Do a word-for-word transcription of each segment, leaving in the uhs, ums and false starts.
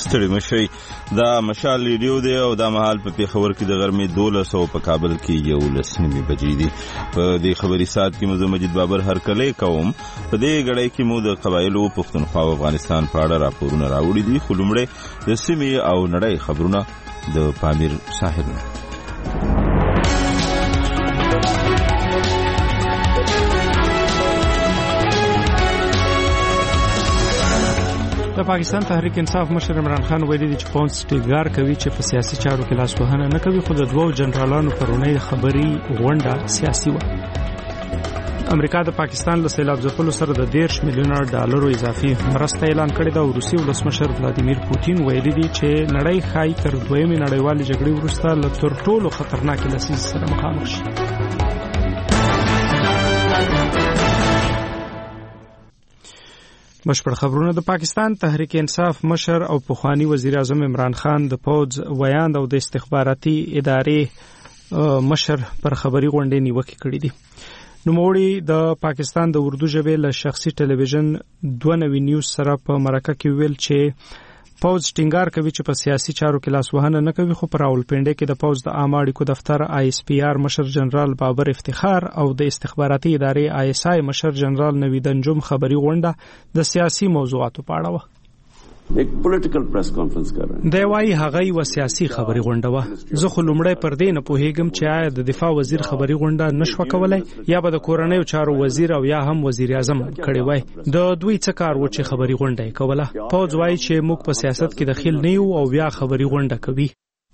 ستړي مشي دا مشال ریډیو دی او دا مهال په پیښور کې د غرمې دولس او په کابل کې یولس نیمې بجې دي. په دې خبري ساعت کې مو مجید بابر هرکلی کوم. په دې غړۍ کې مو د قبایلو پښتونخوا او افغانستان په اړه راپورونه راوړي دي، خو لومړی د سیمې او نړۍ خبرونه د پامیر ساحل نه. د پاکستان تحریک انصاف مشر عمران خان ویلي چې پونس ټینګار کوي چې په سیاسي چارو کې لاس وهنه نه کوي، خو د دوو جنرالانو پرونی خبري غونډه سیاسي و. امریکا د پاکستان له سیلاب ځپلو سره د دیرش میلیونه ډالرو اضافي مرسته اعلان کړې ده او روسي ولسمشر ولادیمیر پوتین ویلي دی چې نړۍ ښایي تر دویمې نړیوالې جګړې وروسته له تر ټولو خطرناکې لسیزې سره مخامخ شي. بشپړ خبرونه. د پاکستان تحریک انصاف مشر او پخوانی وزیر اعظم عمران خان د پوز ویاند او د استخباراتي ادارې مشر پر خبري غونډې نیوکه کړې دي. نوموړي د پاکستان د اردو ژبې له شخصي ټلویزیون دوه نوي نیوز سره په مرکه کې ویل چې پوز ټینګار کوي چې په سیاسي چارو کې لاس وهنه نه کوي، خو په راولپنډي کې د پوز د عامه اړیکو دفتر آی اس پی آر مشر جنرال بابر افتخار او د استخباراتي ادارې آی اس آی مشر جنرال نوید انجم خبري غونډه د سیاسي موضوعاتو په اړه و. एक پولیټیکل پریس کانفرنس کار رہے ہیں. دی وايي هغه یو سیاسي خبري غونډه و. زه خو لومړی پر دې نه پوهیږم چې آیا د دفاع وزیر خبري غونډه نشو کولای یا به د کورنۍ چارو وزیر او یا هم وزیر اعظم کړي وای. د دوی څه کار و چې خبري غونډه یې کوله؟ پوز وايي چې موږ په سیاست کې دخیل نه یو او بیا خبري غونډه کوي.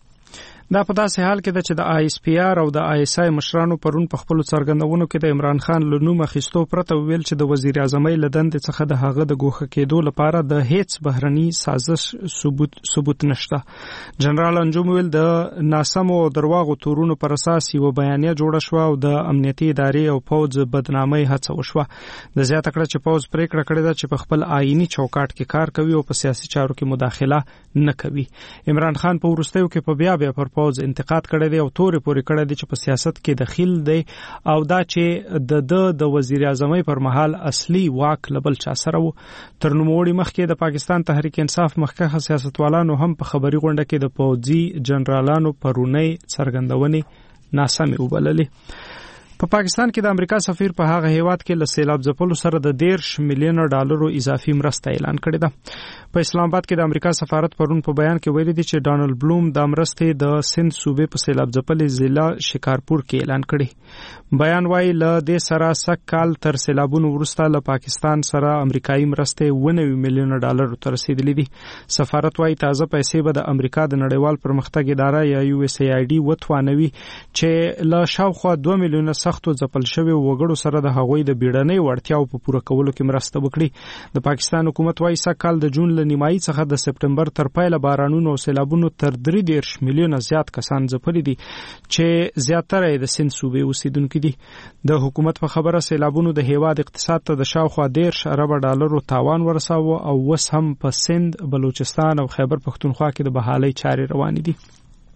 دا په داسې حال کې ده چې د آی اس پی آر او د آی اس آی مشرانو پرون په خپل څرګندونو کې د عمران خان له نوم اخیستو پرته ویل چې د وزیر اعظم له دندې څخه د هغه د ګوښه کېدو لپاره د هیڅ بهرني سازش ثبوت ثبوت نشته. جنرال انجم ویل د ناسمو او درواغو تورونو پر اساس یو بیانیه جوړه شو او د امنیتي ادارې او پوز بدنامۍ هڅه وشوه. د زیاته کړه چې پوز پریکړه کړې ده چې په خپل آئینی چوکاټ کې کار کوي او په سیاسي چارو کې مداخله نه کوي. عمران خان په وروستیو کې په بیا بیا پر پوز انتقاد کړی دی او تورې پورې کړی دی چې په سیاست کې دخیل دی او دا چې د د د وزیر اعظم پر مهال اصلي واک لبل چا سره وو. تر نوموړي مخکې د پاکستان تحریک انصاف مخکښه سیاستوالانو هم په خبري غونډه کې د پوځي جنرالانو پرونی څرګندونې ناسمې وبللې. په پاکستان کې د امریکا سفیر په هغه هیواد کې له سیلاب ځپلو سره د دیرش میلیونه ډالرو اضافي مرسته اعلان کړې ده. په اسلام آباد کې د امریکا سفارت پرون په بیان کې ویلي دي چې ډانلډ بلوم د مرستې د سند صوبې په سیلاب ځپلې ضلع شکارپور کې اعلان کړي. بیان وايي له دې سره سږ کال تر سیلابونو وروسته له پاکستان سره امریکایي مرستې ونوي میلیونه ډالرو ته رسیدلې دي. سفارت وايي تازه پیسې به د امریکا د نړیوال پرمختګ اداره یا یو اس ای آی ډي وتوانوي چې له شاوخوا دوه میلیونه سختو ځپل شوی وګړو سره د هغوی د بیړنۍ وړتیاو په پوره کولو کې مرسته وکړي. د پاکستان حکومت وايي سږ کال د جون له نیمایي څخه د سپټمبر تر پایله بارانونو او سیلابونو تر درې دیرش میلیونه زیات کسان ځپلي دي چې زیاتره یې د سند صوبې اوسیدونکي دي. د حکومت په خبره سیلابونو د هیواد اقتصاد ته د شاوخوا دیرش اربه ډالرو تاوان ورساوه او اوس هم په سند، بلوچستان او خیبر پښتونخوا کې د بحالۍ چارې روانې دي.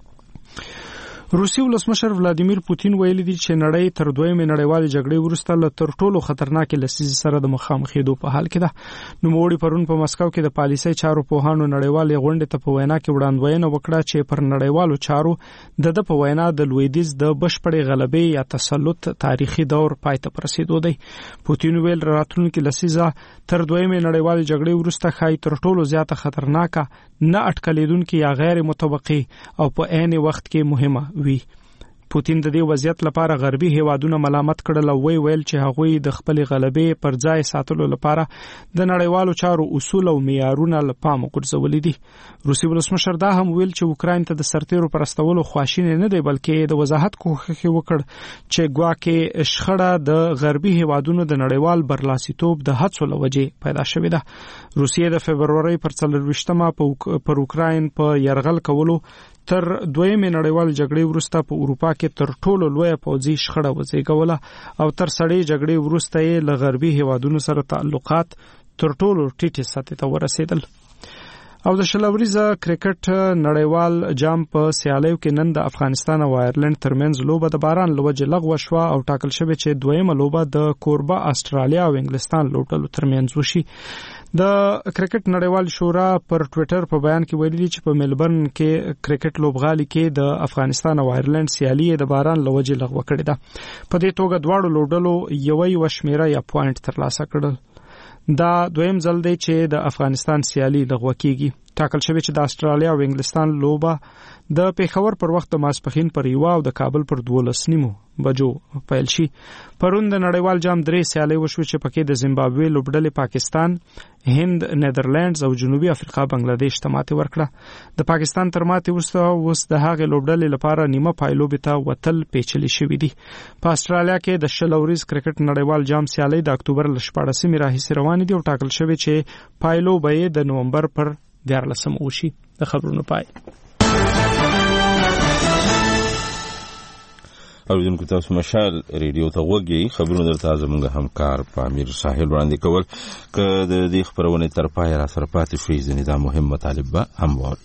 روسي ولسمشر ولادیمیر پوتین ویلي دی چې نړۍ تر دویمې نړیوالې جګړې وروسته له تر ټولو خطرناکې لسیزې سره د مخامخېدو په حال کې ده. نوموړي پرون په مسکو کې د پالیسۍ چارو پوهانو نړیوالې غونډې ته په وینا کې وړاندوینه وکړه چې پر نړیوالو چارو د د په وینا د لویدیځ د بشپړې غلبې یا تسلط تاریخي دور پای ته رسیدو دی. پوتین ویل راتلونکي لسیزه تر دویمې نړیوالې جګړې وروسته ښایي تر ټولو زیاته خطرناکه، نه اټکلېدونکې یا غیر متوقع او په عین وخت کې مهمه وی. پوتین د دې وضعیت لپاره غربي هیوادونه ملامت کړل او وی ویل چې هغوی د خپل غلبې پر ځای ساتلو لپاره د نړیوالو چارو اصول او معیارونه له پامه غورځولي دي. روسي ولسمشر دا هم ویل چې اوکراین ته د سرتیرو پرستولو خواشینی نه دی، بلکې د وضاحت کوښښ وکړ چې ګواکې شخړه د غربي هیوادونو د نړیوال برلاسیتوب د هڅو له وجې پیدا شوې ده. روسیې د فبرورۍ پر څلرویشتمه پر اوکراین په یرغل کولو تر دویمې نړیوال جګړې وروسته په اروپا کې تر ټولو لویه پوځي شخړه وزېږوله او تر سړې جګړې وروسته یې له غربي هیوادونو سره تعلقات تر ټولو ټیټې سطحې ته ورسېدل. او د شلوریزه کرکټ نړیوال جام په سیالیو کې نن د افغانستان او آیرلند ترمنځ لوبه د باران لوجه لغوه شوه او ټاکل شوې چې دویمه لوبه د کوربه استرالیا او انګلستان لوبډلو ترمنځ وشي. د کرکټ نړیوال شورا پر ټوئیټر په بیان کې ویلي چې په ملبورن کې کرکټ لوبغالي کې د افغانستان او آیرلند سیالي د باران لوجه لغوه کړې ده. په دې توګه دواړو لوبډلو یوې وشمیره یا پوینټ ترلاسه کړل. دا دویم ځل دی چې د افغانستان سیالي لغوه کیږي. ټاکل شوی چې د استرالیا او انګلستان لوبه د پیښور پر وخت د ماسپښین پر یو او د کابل پر دولس نیمو بجو پیل شي. پرون د نړیوال جام درې سیالۍ وشوې چې پکې د زیمبابوې لوبډلې پاکستان، هند، نیدرلینډز او جنوبي افریقا بنگلاديش ته ماتې ورکړه. د پاکستان تر ماتې وروسته اوس د هغې لوبډلې لپاره نیمه پایلوبې ته وتل پیچلي شوي دي. په استرالیا کې د شل اوریز کرکټ نړیوال جام سیالۍ د اکتوبر له شپاړسمې راهیسې روانې دي او ټاکل شوی چې پایلوبه یې د نومبر پر دیارلسم وشي. د خبرونو پای. اوریدونکو تاسو مشال ریډیو ته وګورئ. خبرونه درته زموږ همکار پامیر ساحل وړاندې کول. که د دې خبرونه تر پای را سره پاتې شوي ځینې دا مهم مطالب به هم وو.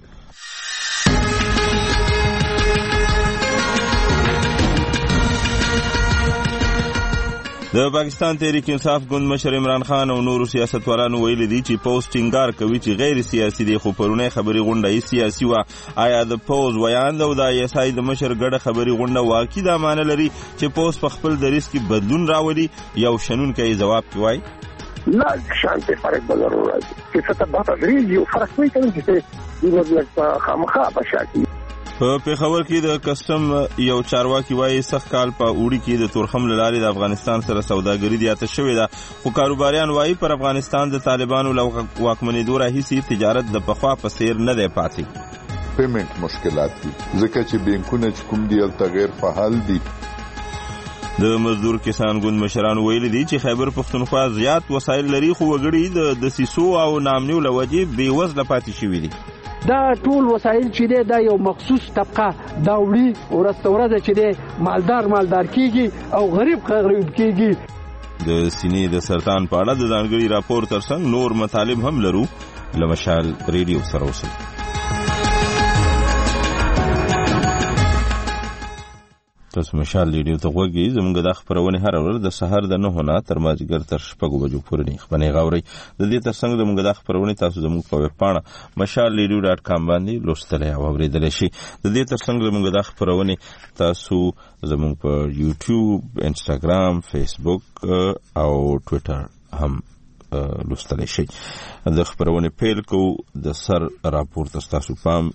د پاکستان تحریک انصاف ګوند مشر عمران خان او نورو سیاستوالانو ویلي دي چې پوز ټینګار کوي چې غیر سیاسي دي، خو پرونی خبري غونډه یې سیاسي وه. آیا د پوز ویاند او د آی اس آی د مشر ګډه خبري غونډه واقعي دا معنی لري چې پوز په خپل دریځ کې بدلون راولي؟ یو شنونکی جواب کې وایي نه شانته فرق به ضرور راځي چې څه ته به تدریج یو فرق وي کوي چې د مطلب خامخا بشاکي. په پیښور کې د کسټم یو چارواکي وایي سخت کال په اوړي کې د تورخم له لارې د افغانستان سره سوداګري زیاته شوې ده، خو کاروباریان وایي پر افغانستان د طالبانو له واکمنېدو راهیسې تجارت د پخوا په څېر نه دی پاتې. پیمنټ مشکلات دي ځکه چې بینکونه چې کوم دي هلته غیر فعال دي. د مزدور کسان ګوند مشرانو ویلي دي چې خیبر پښتونخوا زیات وسایل لري، خو وګړي د دسیسو او نامنیو له وجې بېوزله پاتې شوي دي. دا ټول وسایل چې دی دا یو مخصوص طبقه دا وړي ورځ ورځ چې دی مالدار مالدار کیږي او غریب غریب کیږي. د سینې د سرطان په اړه د ځانګړي راپور ترڅنګ نور مطالب هم لرو. له مشال ریډیو سره اوسئ. تاسو مشال ریډیو ته وګورئ. زموږ د خبرونه هر ورځ د سحر د نهو نه تر مازدیګر تر شپږو بجو پورې نه خبرونه غوړي. د دې ترڅنګ زموږ د خبرونه تاسو زموږ په ویب پاڼه مشال ریډیو ډاټ کام باندې لوستلای او اوریدلای شئ. د دې ترڅنګ زموږ د خبرونه تاسو زموږ په یوټیوب، انسټاګرام، فیسبوک او ټوئیټر هم لوستلای شئ. د خبرونه پیل کو د سر راپور تاسو پام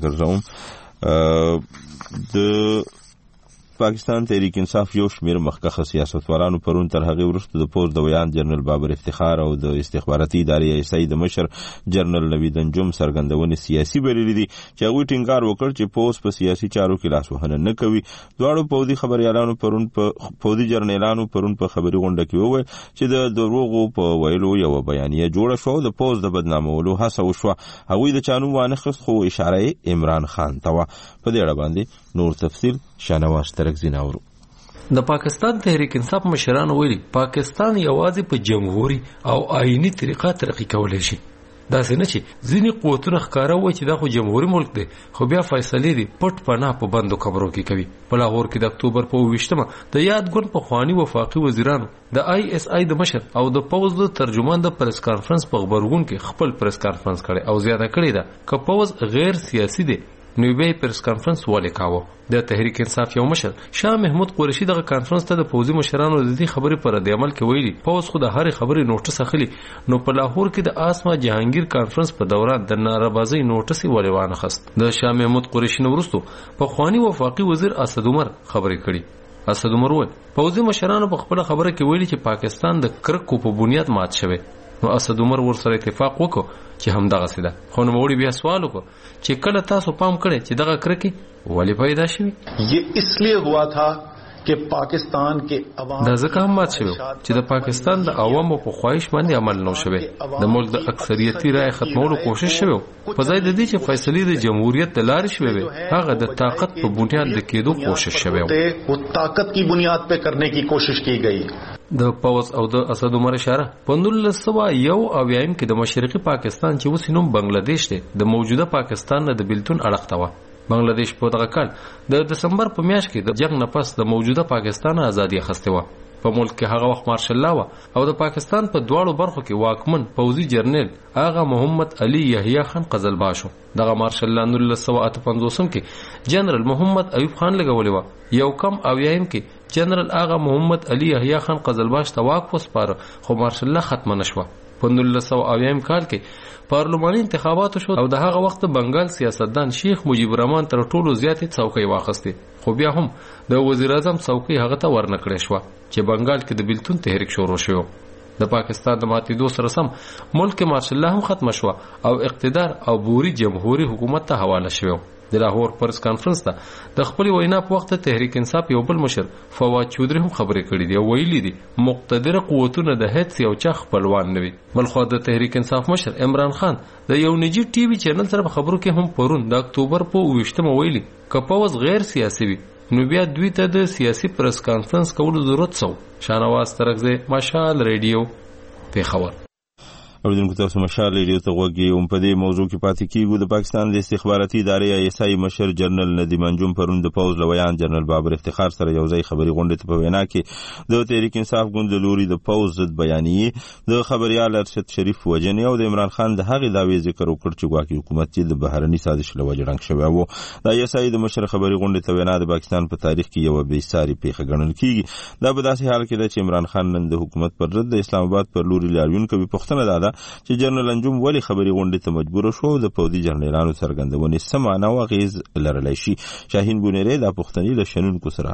راګرځوم. د پاکستان تحریک انصاف یو شمیر مخکښه سیاستوالانو پرون تر هغې وروسته د پوز د ویاند جنرال بابر افتخار او د استخباراتي ادارې ایس آی د مشر جنرال نوید انجم څرګندونې سیاسي بللي دي چې هغوی ټینګار وکړ چې پوز په سیاسي چارو کې لاسوهنه نه کوي. دواړو پوځي خبریالانو پرون په پوځي جرنیلانو پرون په خبري غونډه کې وویل چې د دروغو په ویلو یوه بیانیه جوړه شوه او د پوز د بدنامولو هڅه وشوه. هغوی د چانو وانخیست، خو اشاره یې عمران خان ته وه. په دې اړه باندې نور تفصیل شانواز ترکزی ناورو. د پاکستان تحریک انصاف مشرانو ویلي پاکستان یوازې په جمهوري او آئینی طریقه ترقی کولی شي. دا څنګه چې ځینې قوتونه ښکاره وایي چې دا خو جمهوري ملک دی، خو بیا فیصلې دي پټ پناه په بندو خبرو کې کوي. په لاهور کې د اکتوبر په اوویشتمه د یاد ګوند پخواني وفاقي وزیرانو د آی اس آی د مشر او د پوز د ترجمان د پریس کانفرنس په خبرګون کې خپل پریس کانفرنس کړی او زیاته کړې ده که پوز غیر سیاسي دی نو به پریس کانفرنس ولې کاوه. د تحریک انصاف یو مشر شاه محمود قریشي دغه کانفرنس ته د پوځي مشرانو د دې خبرې پر رد عمل کې ویلي پوز خو د هر خبرې نوټس اخلي، نو په لاهور کې د آسما جهانگیر کانفرنس په دوران د ناربازي نوټس ولې وانه خست. د شاه محمود قریشي نورستو په خواني وفاقي وزیر اسد عمر خبرې کړي. اسد عمر وویل پوځي مشرانو په خپل خبره کې ویلي چې پاکستان د کرکو په بنیاد مات شوی. نو اسد عمر ورسره اتفاق وکړ چې همدغه سیده. خو نو وړي بیا سوال وکړ چې کله تاسو پام کړئ چې دغه کرکي ولې پیدا شوی؟ یہ اس لیے ہوا تھا کہ پاکستان کے عوام دا ځکه هم مات شوی چې د پاکستان د عوامو په خواهش باندې عمل نه شوی. د ملک د اکثریتي رائے ختمولو کوشش شوی په ځای د دې چې فیصلې د جمهوریت د لارې شوی وي، هغه د طاقت په بنیاد د کېدو کوشش شوی. وہ طاقت کی بنیاد پہ کرنے کی کوشش کی گئی. د پوز او د اسد عمر اشاره په نولس سوه یو اویایم کې د مشرقي پاکستان چې اوس نوم بنگلاديش دی د موجوده پاکستان نه د بیلتون اړخ ته و بنگلاديش په دغه کال د دسمبر په میاشت کې د جنگ نه پس د موجوده پاکستان ازادي اخیسته و په ملک کې هغه وخت مارشل لا و او د پاکستان په دواړو برخو کې واکمن پوځي جرنیل آغا محمد علي یحیی خان قزلباش دغه مارشل لا نولس سوه اته پنځوس کې جنرال محمد ایوب خان لګولې و یو کم اویایم کې جنرال آغا محمد علي یحیی خان قزلباش ته واک وسپاره خو مارشل لا ختم نشوه په نولس سوه اویایم کال کې پارلماني انتخابات شو او د هغه وخت بنگال سیاستدان شیخ مجیب الرحمن تر ټولو زیاتې څوکۍ واخیستې خو بیا هم د وزیر اعظم څوکۍ هغه ته ورنکړې شو چې بنگال کې د بیلتون تحریک شروع شو د پاکستان د ماتېدو سره سم ملک مارشل لا هم ختم شو او اقتدار او بوري جمهوریت حکومت ته حواله شو د لاهور پرس کانفرنس ته د خپل وینا په وخت تحریک انصاف یو بل مشر فواد چودري هم خبرې کړې دي او ویلي دي مقتدر قوتونه د هیڅ یو چا خپلوان نه وي بلخو د تحریک انصاف مشر عمران خان د یو نجی ټي وي چینل سره خبرو کې هم پرون د اکتوبر په اوویشتمه ویلي کپاوز غیر سیاسي وي نو بیا دوی ته د سیاسي پرس کانفرنس کولو ضرورت سو شانواز ترغزه مشال ریډیو په خبر اوریدونکو تاسو مشال ریډیو ته غوږی هم په دې موضوع کې پاتې کیږو د پاکستان د استخباراتي ادارې آی اس آی مشر جنرال ندیم انجم پرون د پوز لویان جنرال بابر افتخار سره یو ځای خبري غونډه ته په وینا کې د تحریک انصاف ګوند لوري د پوز ضد بیانیه د خبريال ارشد شریف وجنی او د عمران خان د هغې داوی ذکر وکړ چې ګواکې حکومت د بهرني سازش لوجه رنګ شوی وو د آی اس آی د مشر خبري غونډه ته وینا د پاکستان په تاریخ کې یو بې ساري پیښه ګڼل کیږي دا په داسې حال کې ده چې عمران خان نن د حکومت پر ضد د اسلام آباد پر لوري لاریون کوي پښتنه ده چې جنرال انجم ولی خبري غونډه ته مجبور شو د پوځي جنرالانو څرګندونې سمانه او غیز لرلای شي شاهین بونری د پښتني له شنونکو سره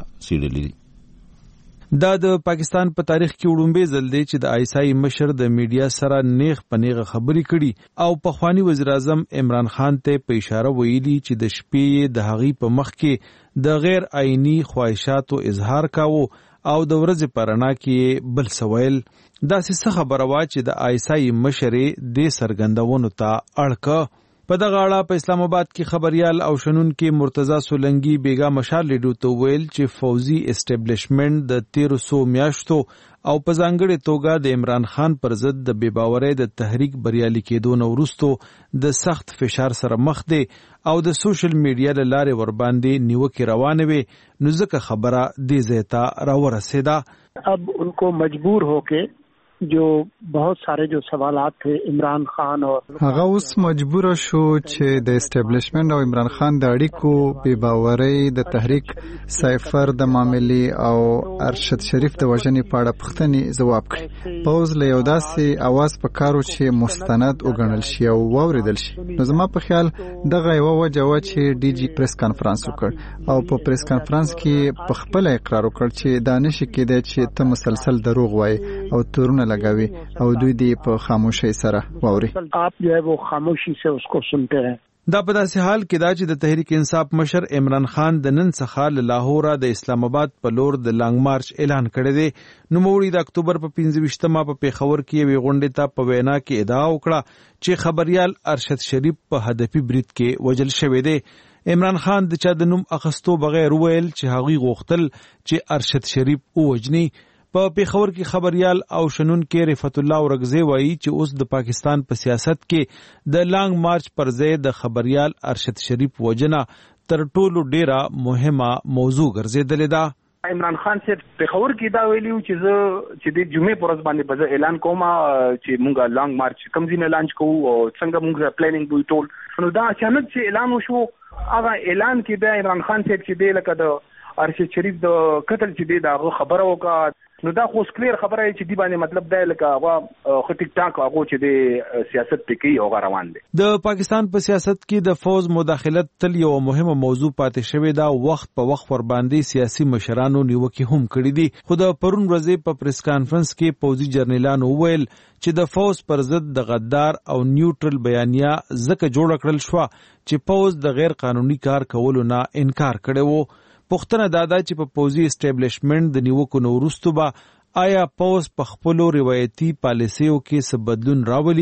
سیړلې دا د پاکستان په تاریخ کې وړومبه ځل دی چې د آی اس آی مشر د میډیا سره نیغ پنیغه خبري کړي او په خواني وزیر اعظم عمران خان ته په اشاره ویلي چې د شپې د هغې په مخ کې د غیر آئینی خواهشاتو اظهار کاوه او د ورځې پرانا کې بل سویل دا څه خبره وا چې د آی اس آی مشرې د سرګندونو ته اړکه په دغه اړه په اسلام آباد کې خبريال او شنونکو مرتضی سولنګي بیگا مشال لیډو ته ویل چې فوزي اسټابلیشمنت د تیرو سو میاشتو او په ځانګړي توګه د عمران خان پر ضد د بېباورۍ د تحریک بریالي کېدو نه وروسته د سخت فشار سره مخ دی او د سوشل میډیا له لارې ورباندې نیوکې روانې وي نو ځکه خبره دې ځای ته راورسېده اب انکو مجبور ہو کے جو بہت سارے جو سوالات تھے عمران خان اور هغه اوس مجبور شو چې د اسټابلیشمنت او عمران خان د اړیکو بې باورۍ د تحریک سایفر د معاملې او ارشد شریف د وژنې په اړه پوښتنې ځواب کړي پوز له یو داسې اواز په کارو چې مستند وګڼل شي او واوریدل شي نو زما په خیال دغه یوه وجه وه چې ډي جي پریس کانفرنس وکړ او په پریس کانفرنس کې په خپله اقرار وکړ چې دا نشي کېدی چې ته مسلسل دروغ وایې او تورونه لګوي او دوی دې په خاموشۍ سره واوري آپ جو ہے وہ خاموشی سے اس کو سنتے ہیں دا په داسې حال کې دا چې د تحریک انصاف مشر عمران خان د نن څخه له لاهور د اسلام آباد په لور د لانګ مارچ اعلان کړی دی نو موړي د اکتوبر په پنځه ویشتمه په پیښور کې یوې غونډې ته په وینا کې ادعا وکړه چې خبريال ارشد شریف په هدفي برید کې وژل شوی دی عمران خان د چا د نوم اخستو بغیر ویل چې هغوی غوښتل چې ارشد شریف ووژني په پیښور کې خبريال او شنونکو رفعت الله ورغزی وایي چې اوس د پاکستان په سیاست کې د لانګ مارچ پر ځای د خبريال ارشد شریف وجنه تر ټولو ډیره مهمه موضوع ګرځیدلې ده عمران خان سے پیښور کې دا ویلیو چې زه چې د جمعې پر ورځ باندې به اعلان کوم چې مونږه لانګ مارچ کوم ځای نه لانچ کوو او څنګه مونږه پلانینګ وی ټول نو دا اچانک چې اعلان وشو هغه اعلان کې بیا عمران خان صاحب چې دی لکه د ارشد شریف د قتل چې دی دا خبره وکړه نو دا خو کلیر خبره چې دی باندې مطلب دا لکه هغه خو ټیک ټاک هغه چې د سیاست پکې او روان دي د پاکستان په سیاست کې د فوز مداخلت تل یو مهمه موضوع پاتې شوې ده وخت په وخت ور باندې سیاسي مشرانو نیوکې هم کړې دي خو د پرون ورځې په پریس کانفرنس کې پوځي جرنیلانو وویل چې د فوز پر ضد د غدار او نیوټرل بیانیه ځکه جوړ کړل شو چې فوز د غیر قانوني کار کولو نه انکار کړی وو پښتنه دادا چې په پوزي اسټابلیشمنت د نیوکو نورستو با آیا پوز په خپلو روایتي پالیسیو کې څه بدلون راولي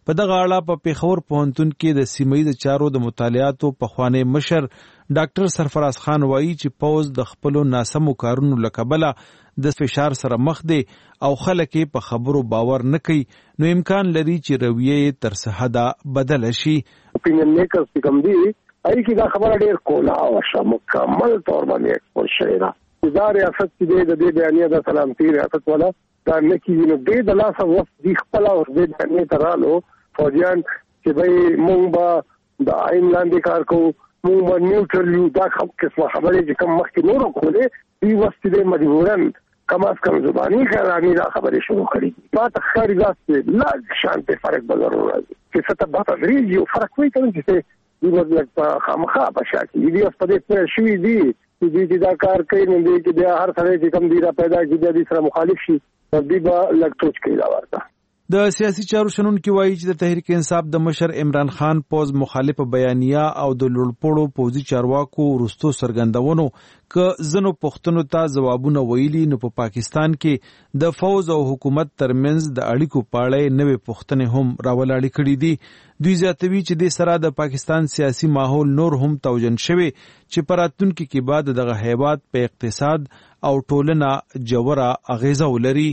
په دغه اړه په پیښور پوهنتون کې د سیمه‌ییز چارو د مطالعاتو پخوانی مشر ډاکټر سرفراز خان وایي چې پوز د خپلو ناسمو کارونو له کبله د فشار سره مخ دی او خلک په خبرو باور نه کوي، نو امکان لري چې رویه تر څه حده بدله شي. اپینین میکرز چې کوم دي ای کی دا خبره ډیر کولا او مکمل تور باندې ایکسپوز شوی دا دا ریاست چې د دې بیانیه د سلامتی ریاست ولا دا نه کیږي، نو دې د لاس او د خپل او د بیانیه ترالو فوجیان چې به مونږ به د آئین لاندې کار کوو، مونږ به نیوټرل یو، دا قسمه خبرې چې کوم مخکې نورو کولې دې وخت دې مجبورن کم از کم زبانی کارانی دا خبرې شروع کړي. ما ته ښکاري داسې لږ شانتې فرق به ضرور راځي چې څه ته به تدریج یو فرق وایي که نه چې دوی به لږ په خامخا په شا کړي. دوی اوس په دې پوه شوي دي چې دوی چې دا کار کوي نو دوی چې بیا هر سړی چې کوم دوی را پیدا کړي بیا دوی سره مخالف شي، دوی به لږ سوچ کوي دا ورته. د سیاسي چارو شنونکي وایي چې د تحریک انصاف د مشر عمران خان پوز مخالفه بیانیه او د لوړپوړو پوځي چارواکو وروستو څرګندونو که ځینو پوښتنو ته ځوابونه ویلي، نو په پاکستان کې د فوز او حکومت ترمنځ د اړیکو په اړه نوې پوښتنې هم راولاړې کړي دي. دوی زیاتوي چې د سره د پاکستان سیاسي ماحول نور هم توجن شوی چې په راتلونکي کې بعد دغه هیواد په اقتصاد او ټولنه جوړه اغیزه ولري.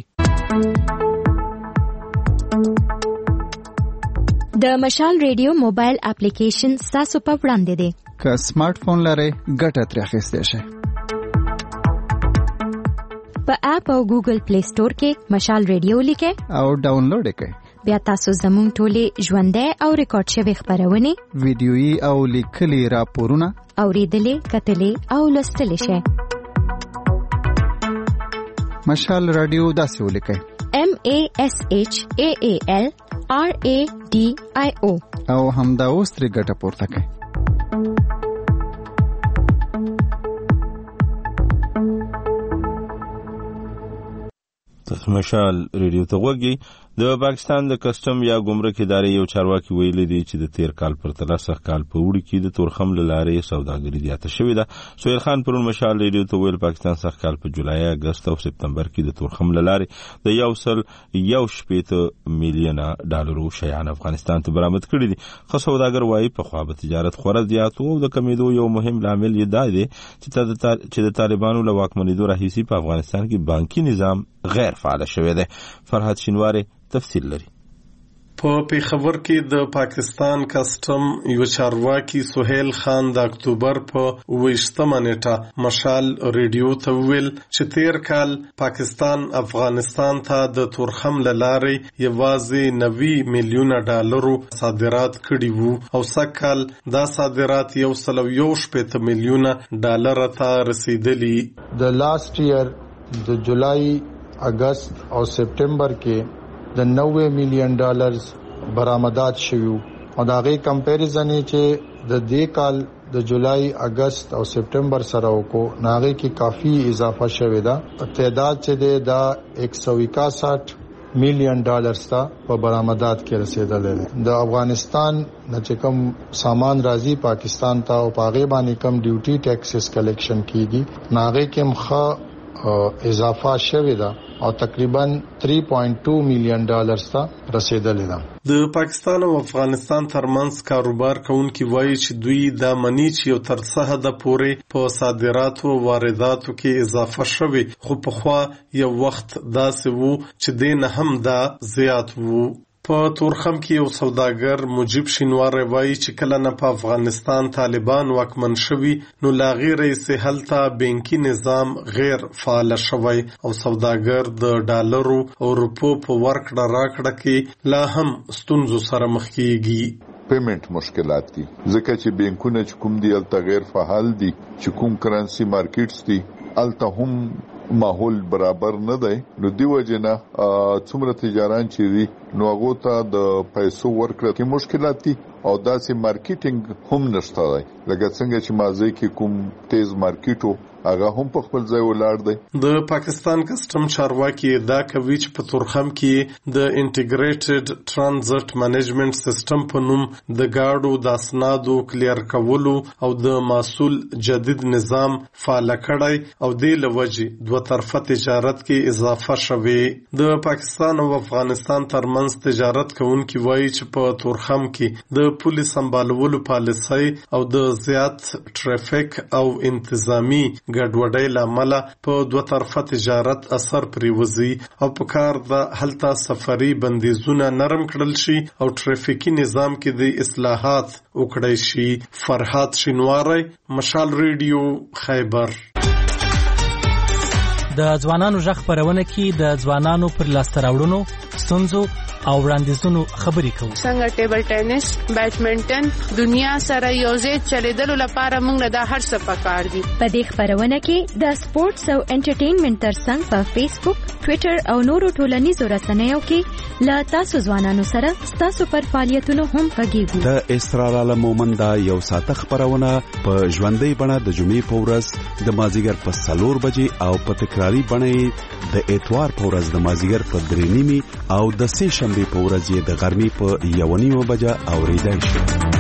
د مشال ریډیو موبایل اپلیکیشن تاسو په وړاندې دی. که سمارټ فون لرئ ګټه ترې اخیستی شئ. په اپ او ګوګل پلی سٹور کې مشال ریډیو لیکئ او ډاونلوډ یې کړئ. بیا تاسو زموږ ټولې ژوندۍ او ریکارډ شوې خپرونې، ویډیويي او لیکلي راپورونه اورېدلې، کتلې او لوستلې شئ. مشال رادیو داسې ولیکئ: M A S H A A L R A D I O او همدا اوس ترې ګټه پورته کړئ. مشال ریډیو ته غوږی. د پاکستان د کسټم یا ګمرک ادارې یو چارواکي ویلي دی چې د تیر کال پر تلسخ کال په وړي کې د تورخم له لارې سوداګري زیاته شوې ده. سهیل خان پرون مشال ریډیو ته ویل پاکستان سخت کال په جولای، اگست او سپتمبر کې د تورخم له لارې د یو سل یو شپېته میلیونه ډالرو شیان افغانستان ته برآمد کړي دي. خو سوداګر وایي په خوا به تجارت خورا زیات او د کمیدو یو مهم لامل یې دا دی چې د طالبانو له واکمنېدو راهیسې په افغانستان کې بانکي نظام غیر فعال شوی دی. فرحت شینواری تفصیل لري. په پیښور کې د پاکستان کسټم یو چارواکي سهیل خان د اکتوبر په اوویشتمه نیټه مشال ریډیو ته ویل چې تیر کال پاکستان افغانستان ته د تورخم له لارې یوازې نوي میلیونه ډالرو صادرات کړي وو او سږکال دا صادرات یو سل یو شپېته میلیونه ډالر ته رسیدلي. د لاست ایئر د جولای، اگست او سپتمبر کې د نوے میلیون ډالرز برآمدات شوی او دا غي کمپیریزن چې د دې کال د جولای، اگست او سپتمبر سره وکړو ناغه کې کافی اضافه شوی دا. تعداد چې دا ایک سو اکسٹھ میلیون ډالرز تا په برآمدات کې رسیدل دي. د افغانستان نه چې کوم سامان راځي پاکستان ته او پاغه باندې کم ډیوټي ټیکسز کلیکشن کیږي ناغه کې مخه اضافه شوی دا او تقریبا تین پوینټ دو میلیون ډالرز ته رسیدلې ده. د پاکستان او افغانستان ترمنځ کاروبار کوونکي وایي چې دوی دا مني چې یو تر څه حد پورې په صادراتو او وارداتو کې اضافه شوی، خو په خوا یو وخت داسې وو چې دین هم دا زیات وو. په تورخم کې یو سوداګر مجيب شینواری وایي چې کله نه په افغانستان طالبان واکمن شوي نو لا غیر یې هلته بانکي نظام غیر فعال شوی او سوداګر د ډالرو او روپو په ورکړه راکړه کې لا هم ستونزو سره مخ کیږي. پیمنٹ مشکلات دي ځکه چې بانکونه چې کوم دي الته غیر فعال دي، چې کوم کرنسي مارکیټس دي الته هم ماحول برابر نه دی. نو دی وجنه څومره تجاران چې دي نو هغه ته د پیسو ورکړه کې مشکلات دي او داسې مارکیټینګ هم نشته دی. لکه څنګه چې مازه کې کوم تیز مارکیټو هغه هم په خپل ځای ولاړ دی. د پاکستان کسټم چارواکي دا کوي چې په تورخم کې د انټیګریټډ ټرانزټ منیجمنت سیستم په نوم د گاډو د اسنادو کلیر کولو او د محصول جدید نظام فعال کړی او د لوجې دوه طرفه تجارت کې اضافه شوه. د پاکستان او افغانستان ترمنځ ترمنځ تجارت کوونکي وایي چې په تورخم کې د پولي سمبالولو پالیسۍ او د زیات ټرافیک او انتظامی ګډوډۍ له امله په دوه طرفه تجارت اثر پرېوځي او په کار د هلته سفري بندیزونه نرم کړل شي او ټرافیکي نظام کې د اصلاحات وکړای شي. فرحات شینواری، مشال ریډیو، خیبر. د ځوانانو غږ خپرونه کې د ځوانانو پر لاسته راوړنو، ستونزو او وړاندیزونو خبرې کوو. څنګه ټیبل ټینس، بیډمنټن دنیا سره یوځای چلیدلو لپاره موږ له دا هر څه پکار دي. په دې خبرونه کې د سپورتس او انټرټینمنټ ترڅنګ په فیسبوک، ټوئیټر او نورو ټولنیزو رسنیو کې له تاسو ځوانانو سره تاسو پر فعالیتونو هم غږیږو. د اسرار عالم مومند یو ساعته خبرونه په ژوندۍ بڼه د جمعې په ورځ د مازیګر په څلور بجې او په تکراري بڼه د اتوار په ورځ د مازیګر په درې نیمې او د سه شنبه په ورځ یې د غرمې په یو نیمه بجه اوریدای شي.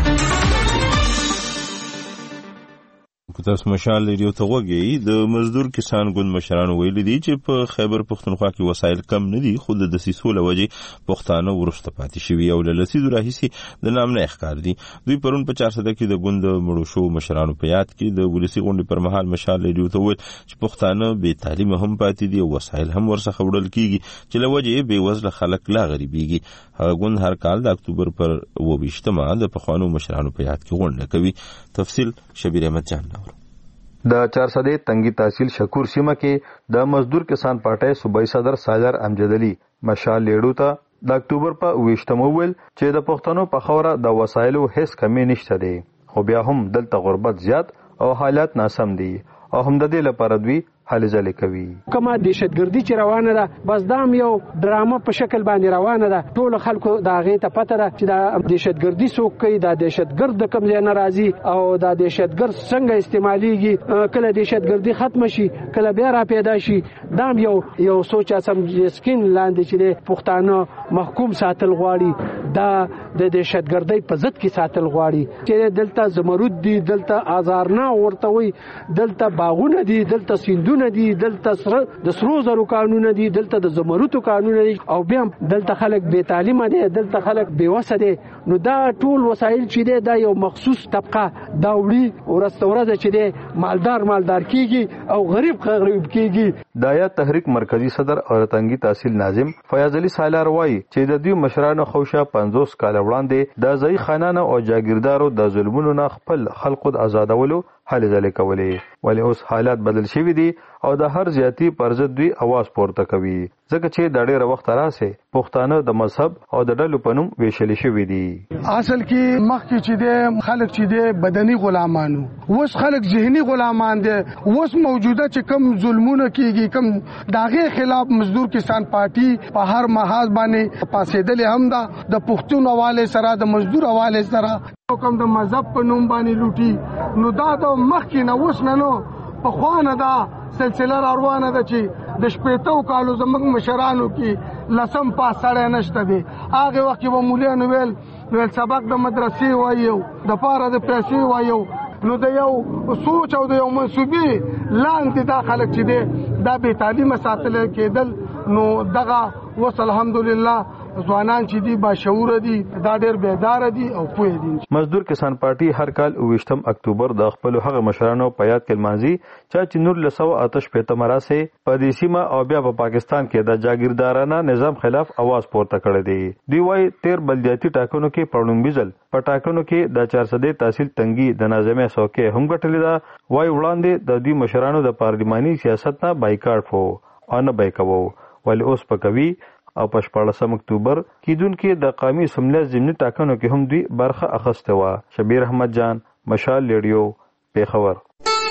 تاسو مشال ریډیو ته وګورئ. د مزدور کسان ګوند مشرانو ویلي دي چې په خیبر پښتونخوا کې وسایل کم نه دي، خو د دسیسو له وجې پښتانه ورسته پاتې شوي او له لسیزو راهیسې د نام نه ښکار دي. دوی پرون په چارسده کې د ګوند مړو شو مشرانو په یاد کې د ولسي غونډې پر مهال مشال ریډیو ته وویل چې پښتانه بې تعلیمه هم پاتې دي او وسایل هم ورڅخه وړل کېږي چې له وجې یې بېوزله خلک لا غریبېږي. هغه ګوند هر کال د اکتوبر پر اوه ویشتمه د پخوانو مشرانو په یاد کې غونډه کوي. تفصیل شبیر احمد جان نور. د چارسده تنگی تحصیل شکور سیمه کې د مزدور کسان پارټۍ صوبایي صدر سالار امجد علي مشال لیډو ته د اکتوبر په ویشتمه ویل چې د پښتنو په خوره د وسایلو هیڅ کمی نشته دی، خو بیا هم دلته غربت زیات او حالات ناسم دي او هم د دې لپاره دوی هلې ځلې کوي. کومه دهشتګردي چې روانه ده بس دام یو ډرامه په شکل باندې روانه ده. ټول خلکو دا غي ته پته ده چې دا دهشتګردي څوک کوي، دا دهشتګرد د کوم ځای نه راځي او دا دهشتګرد څنګه استعماليږي. کله دهشتګردي ختم شي کله بیا را پیدا شي. دام یو یو سوچ سم سکین لاندې چې پښتانه محکوم ساتل غواړي، دا د دهشتګردۍ په ضد کې ساتل غواړي چې دلته زمرد دي، دلته آزارنا ورته وي، دلته باغونه دي، دلته سیندونه دي، دلته سره د سرو زرو قانون دي، دلته د زمرتو قانون دي او بیا دلته خلک بې تعلیمه دي، دلته خلک بې وسه دي. نو دا ټول وسایل چې دي دا یو مخصوص طبقه دا وړي او رستورده چې دي مالدار مالدار کیږي او غریب غریب کیږي. د آیا تحریک مرکزی صدر او تنگی تحصیل ناظم فیاض علي سالار وایي چې د دوی مشرانو خوشا پنځوس کال وړاندې د ځای خانانو او جاگیردارو د ظلمونو نه خپل خلقو د آزادولو هلې ځلې کولې، ولی اوس حالات بدل شوي دي او د هر زیاتی پر ضد دوی اواز پورته کوي ځکه چې د ډېر وخت راځي پښتانه د مذهب او د ډلو په نوم ویشل شوي دي. اصل کې مخکې چې د خلک چې د بدني غلامانو اوس خلک ذهني غلامان دي. اوس موجوده چې کم ظلمونه کیږي کم داغه خلاف مزدور کسان پارټي په هر محاذ باندې پاسېدلې هم ده د پښتون حواله سره د مزدور حواله سره کوم د مذهب په نوم باندې لوټي. نو دا د مخکې نه اوس نه نو په خوانه دا سلسله روانه ده چې د شپېتو کالو زموږ مشرانو کې لسم پاس سړی نشته دی. هغه وخت کې به مولانو ویل ویل سبق د مدرسې وایو د پاره د پیسې وایو. نو د یو سوچ او د یو منسوبي لاندې دا خلک چې دی دا بې تعلیمه ساتل کېدل. نو دغه وس الحمدلله ځوانان چې دي باشعور دي، دا ډېر بیدار دي او پوه دي. مزدور کسان پارټي هر کال اوویشتم اکتوبر د خپل هغه مشرانو په یاد کې لمانځي چې نور لسو آتش پېته مراسه په دې سیمه او بیا په پاکستان کې د جاگیردارانه نظام خلاف आवाज پورته کړی دی. دوی وايي تیر بلدیاتي ټاکنو کې پړونبیزل په ټاکنو کې د چارسده تحصیل تنگي د ناظمه سوکه هم ګټلې ده. وايي وړاندې د دوی مشرانو د پارلماني سیاست نه بایکاټ وو او نه بایکاوو، ولی اوس په کوي او په شپاړسم اکتوبر کېدونکې د قومي اسمبلی ضمني ټاکنو کې هم دوی برخه اخیسته وه. شبیر احمد جان، مشال ریډیو، پیښور.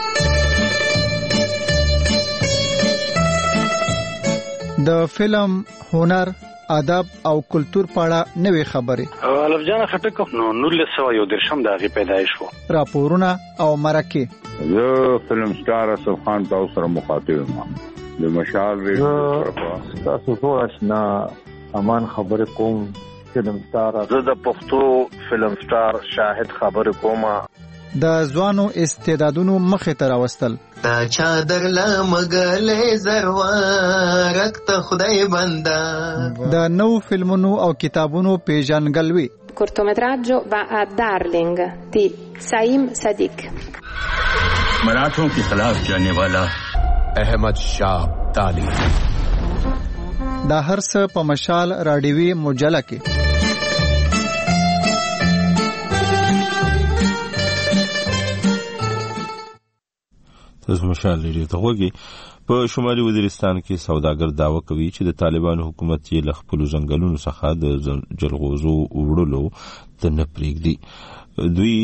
د فلم، هنر، ادب او کلچر په اړه نوې خبرې الف جان خټک نو نولس سوه یو دېرشم د هغې پیدایش و. راپورونه او مرکې. زه فلم سټار اسف خان تاسو سره مخاطب یم د مشال ریډیو. تاسو ټول آشنا امان خبرې کوم فلم سټار. زه د پښتو فلم سټار شاهد خبرې کوم. د ځوانو استعدادونو مخې ته راوستل. تا چادر لمګلې زروارک ته خدای بندا. د نو فلمونو او کتابونو پیژنګلوي. cortometraggio va a Darling di Saim Sadiq. मराठों के खिलाफ जाने वाला अहमद शाह अब्दाली. دا هر څه په مشال راډیوي مجله کې. تاسو مشال لري ته وګي په شمالي وزیرستان کې سوداګر داوا کوي چې د طالبانو حکومت یې له خپل ځنګلونو څخه د جلغوزو وړلو ته نه پرېږدي. دوی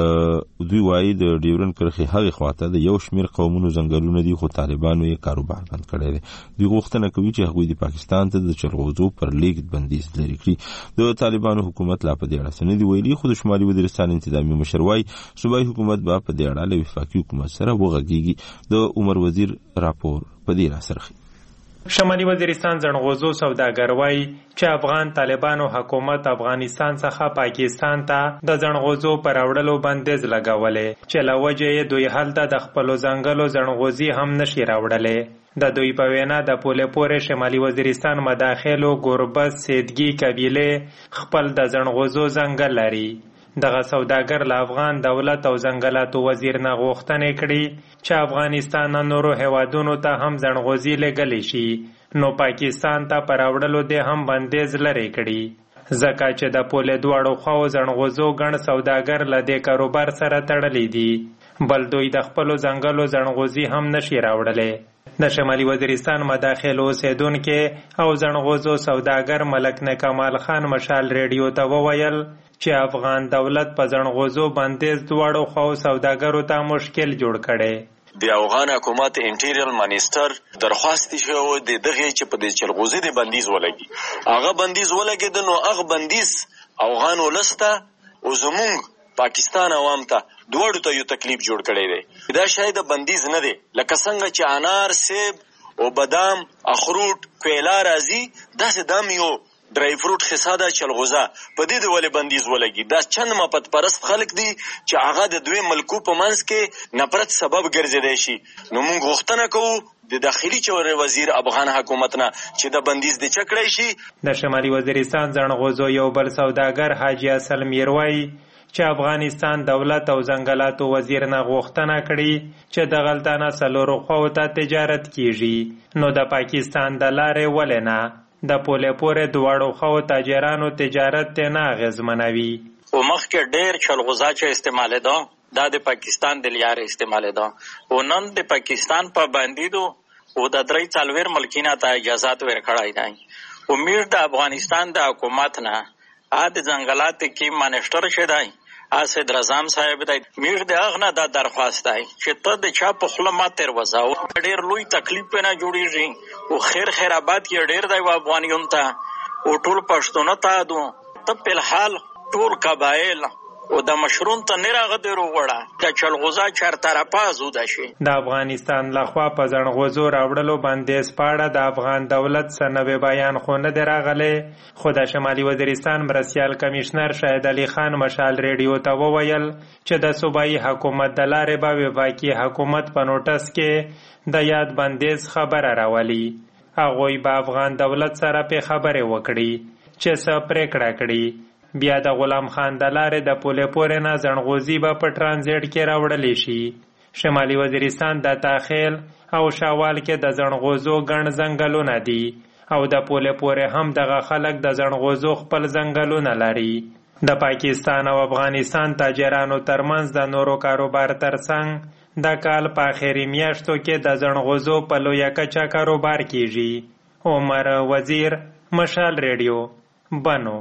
دوی وايي د ډیورن کرښې هغې خواته د یو شمېر قومونو ځنګلونه دي، خو طالبانو یې کاروبار بند کړی دی. دوی غوښتنه کوي چې هغوی د پاکستان ته د جلغوزو پر لیږد بندیز لرې کړي. د طالبانو حکومت لا په دې اړه څه نه دي ویلي، خو د شمالي وزیرستان انتظامي مشر وايي صوبایي حکومت به په دې اړه له وفاقي حکومت سره وغږیږي. د عمر وزیر راپور په دې راسرخي. شمالي وزیرستان زنغوزو سوداګر وایي چې افغان طالبانو حکومت افغانستان څخه پاکستان ته د زنغوزو پر راوړلو بندیز لګولې چې له وجې یې دوی هلته د خپلو ځنګلو زنغوزي هم نشي راوړلې. د دوی په وینا د پولې پورې شمالي وزیرستان مداخلو ګوربز سیدګي قبیلې خپل د زنغوزو ځنګل لري. دغه سوداګر له افغان دولت او ځنګلاتو وزیر نه غوښتنې کړي چې افغانستان نورو هیوادونو ته هم زنغوزي لېږلی شي، نو پاکستان ته په راوړلو دې هم بندیز لرې کړي، ځکه چې د پولې دواړو خواو زنغوزو ګڼ سوداګر له دې کاروبار سره تړلي دي، بل دوی د خپلو ځنګلو زنغوزي هم نشي راوړلی. د شمالي وزیرستان مداخلو اوسېدونکي او زنغوزو سوداګر ملک کمال خان مشال ریډیو ته وویل چې افغان دولت په زنغوزو بندیز دواړو خواو سوداګرو ته مشکل جوړ کړي. د افغان حکومت انټیریل منیسټر درخواست شو د دغه چې په د جلغوزي د بندیز ولګي، هغه بندیز ولګي نو هغه بندیز افغان ولسته او زمونږ پاکستان عوام ته دواړو ته یو تکلیف جوړ کړی دی. دا شاید بندیز نه دی، لکه څنګه چې انار، سیب او بادام، اخروټ، کویلا راځي، داسې دام یو ډرای فروټ خصا ده چلغوزه په دې د ولې بندیز ولګي. دا چند مپت پرست خلک دي چې هغه د دوی ملکو په منځ کې نفرت سبب ګرځیدای شي. نو موږ غوښتنه کوو د داخلي چارو وزیر افغان حکومت نه چې د بندیز د چکړی شي. د شمالي وزیرستان زنغوزو یو بل سوداګر حاجی اصل میروي چې افغانستان دولت او ځنګلاتو وزیر نه غوښتنه کړي چې د غلطانه څلورو خواو ته تجارت کیږي، نو د پاکستان د لارې ولې نه د پولې پورې دواړو خواو تاجرانو تجارت ته نه اغېزمنوي. او مخکې ډېر چلغوزه چې استعمالېده دا د پاکستان د لارې استعمالېده، او نن د پاکستان په بندیدو او د درې څلوېښت ملکینو ته اجازات ورکړی دی. امید د افغانستان د حکومت نه ا د ځنګلاتو کې منیسټر شه دی اسد رضام صاحب دی، میر د هغه نه دا درخواست دی چې ته د چا په خوله ما تیر وځاو، ډېر لوی تکلیف نه جوړیږي او خیر خیر آباد کې ډېر دی افغانیون ته او ټول پښتون ته دو ته په حال ټول قبایل او د مشرون ته نه راغدي وروړه د چلغوزا چر طرفه زوده شي. د افغانستان لخوا په زنغوزو راوړلو باندې سپاړه د افغان دولت سنوي بیان خو نه دراغله، خو د شمالي وزیرستان مرستيال کمشنر شاهد علي خان مشال ریډیو ته وویل چې د صوبایي حکومت د لارې به وفاقي حکومت په نوټس کې د یاد بندیز خبره راولي. هغوی به افغان دولت سره په خبره وکړي چې څه پریکړه کړي. بیا د غلام خان د لارې د پولې پورې نه زنغوزي به په ټرانزیټ کې راوړلی شي. شمالي وزیرستان د تاخیل او شاوال کې د زنغوزو ګڼ ځنګلونه دي او د پولې پورې هم دغه خلک د زنغوزو خپل ځنګلونه لري. د پاکستان او افغانستان تاجرانو ترمنځ د نورو کاروبار ترڅنګ د کال په آخري میاشتو کې د زنغوزو په لویه کچه کاروبار کیږي. عمر وزیر، مشال ریډیو، بنو.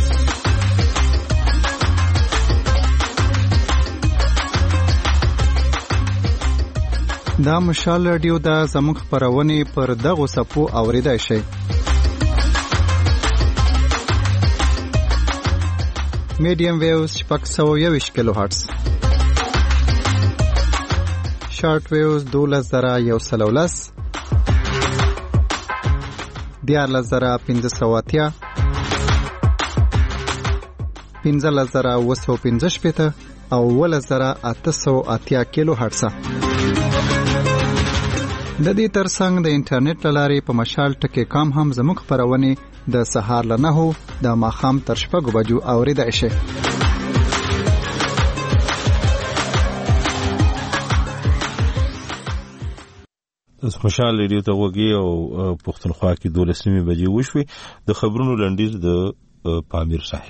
دا مشال رادیو دا زموږ خپرونې پر دغو صفو اوریدای شئ. میډیم ویوز شپږ سوه یوویشت کیلو هرټز، شارټ ویوز دولس زره یو سل او لس، دیارلس زره پنځه سوه اتیا، پنځلس زره اوه سوه پنځه شپېته، او ولس زره اته سوه اتیا کیلو هرتز. د دې ترڅنګ د انټرنیټ لارې په مشال ټکی کام هم زموږ خبرونه د سهار له نهو د ماښام تر شپږو بجو اوریدای شي. تاسو مشال ریډیو ته وګورئ او پښتونخوا کې دولس نیمې بجې وشوي. د خبرونو لنډیز د پامیر ساحل.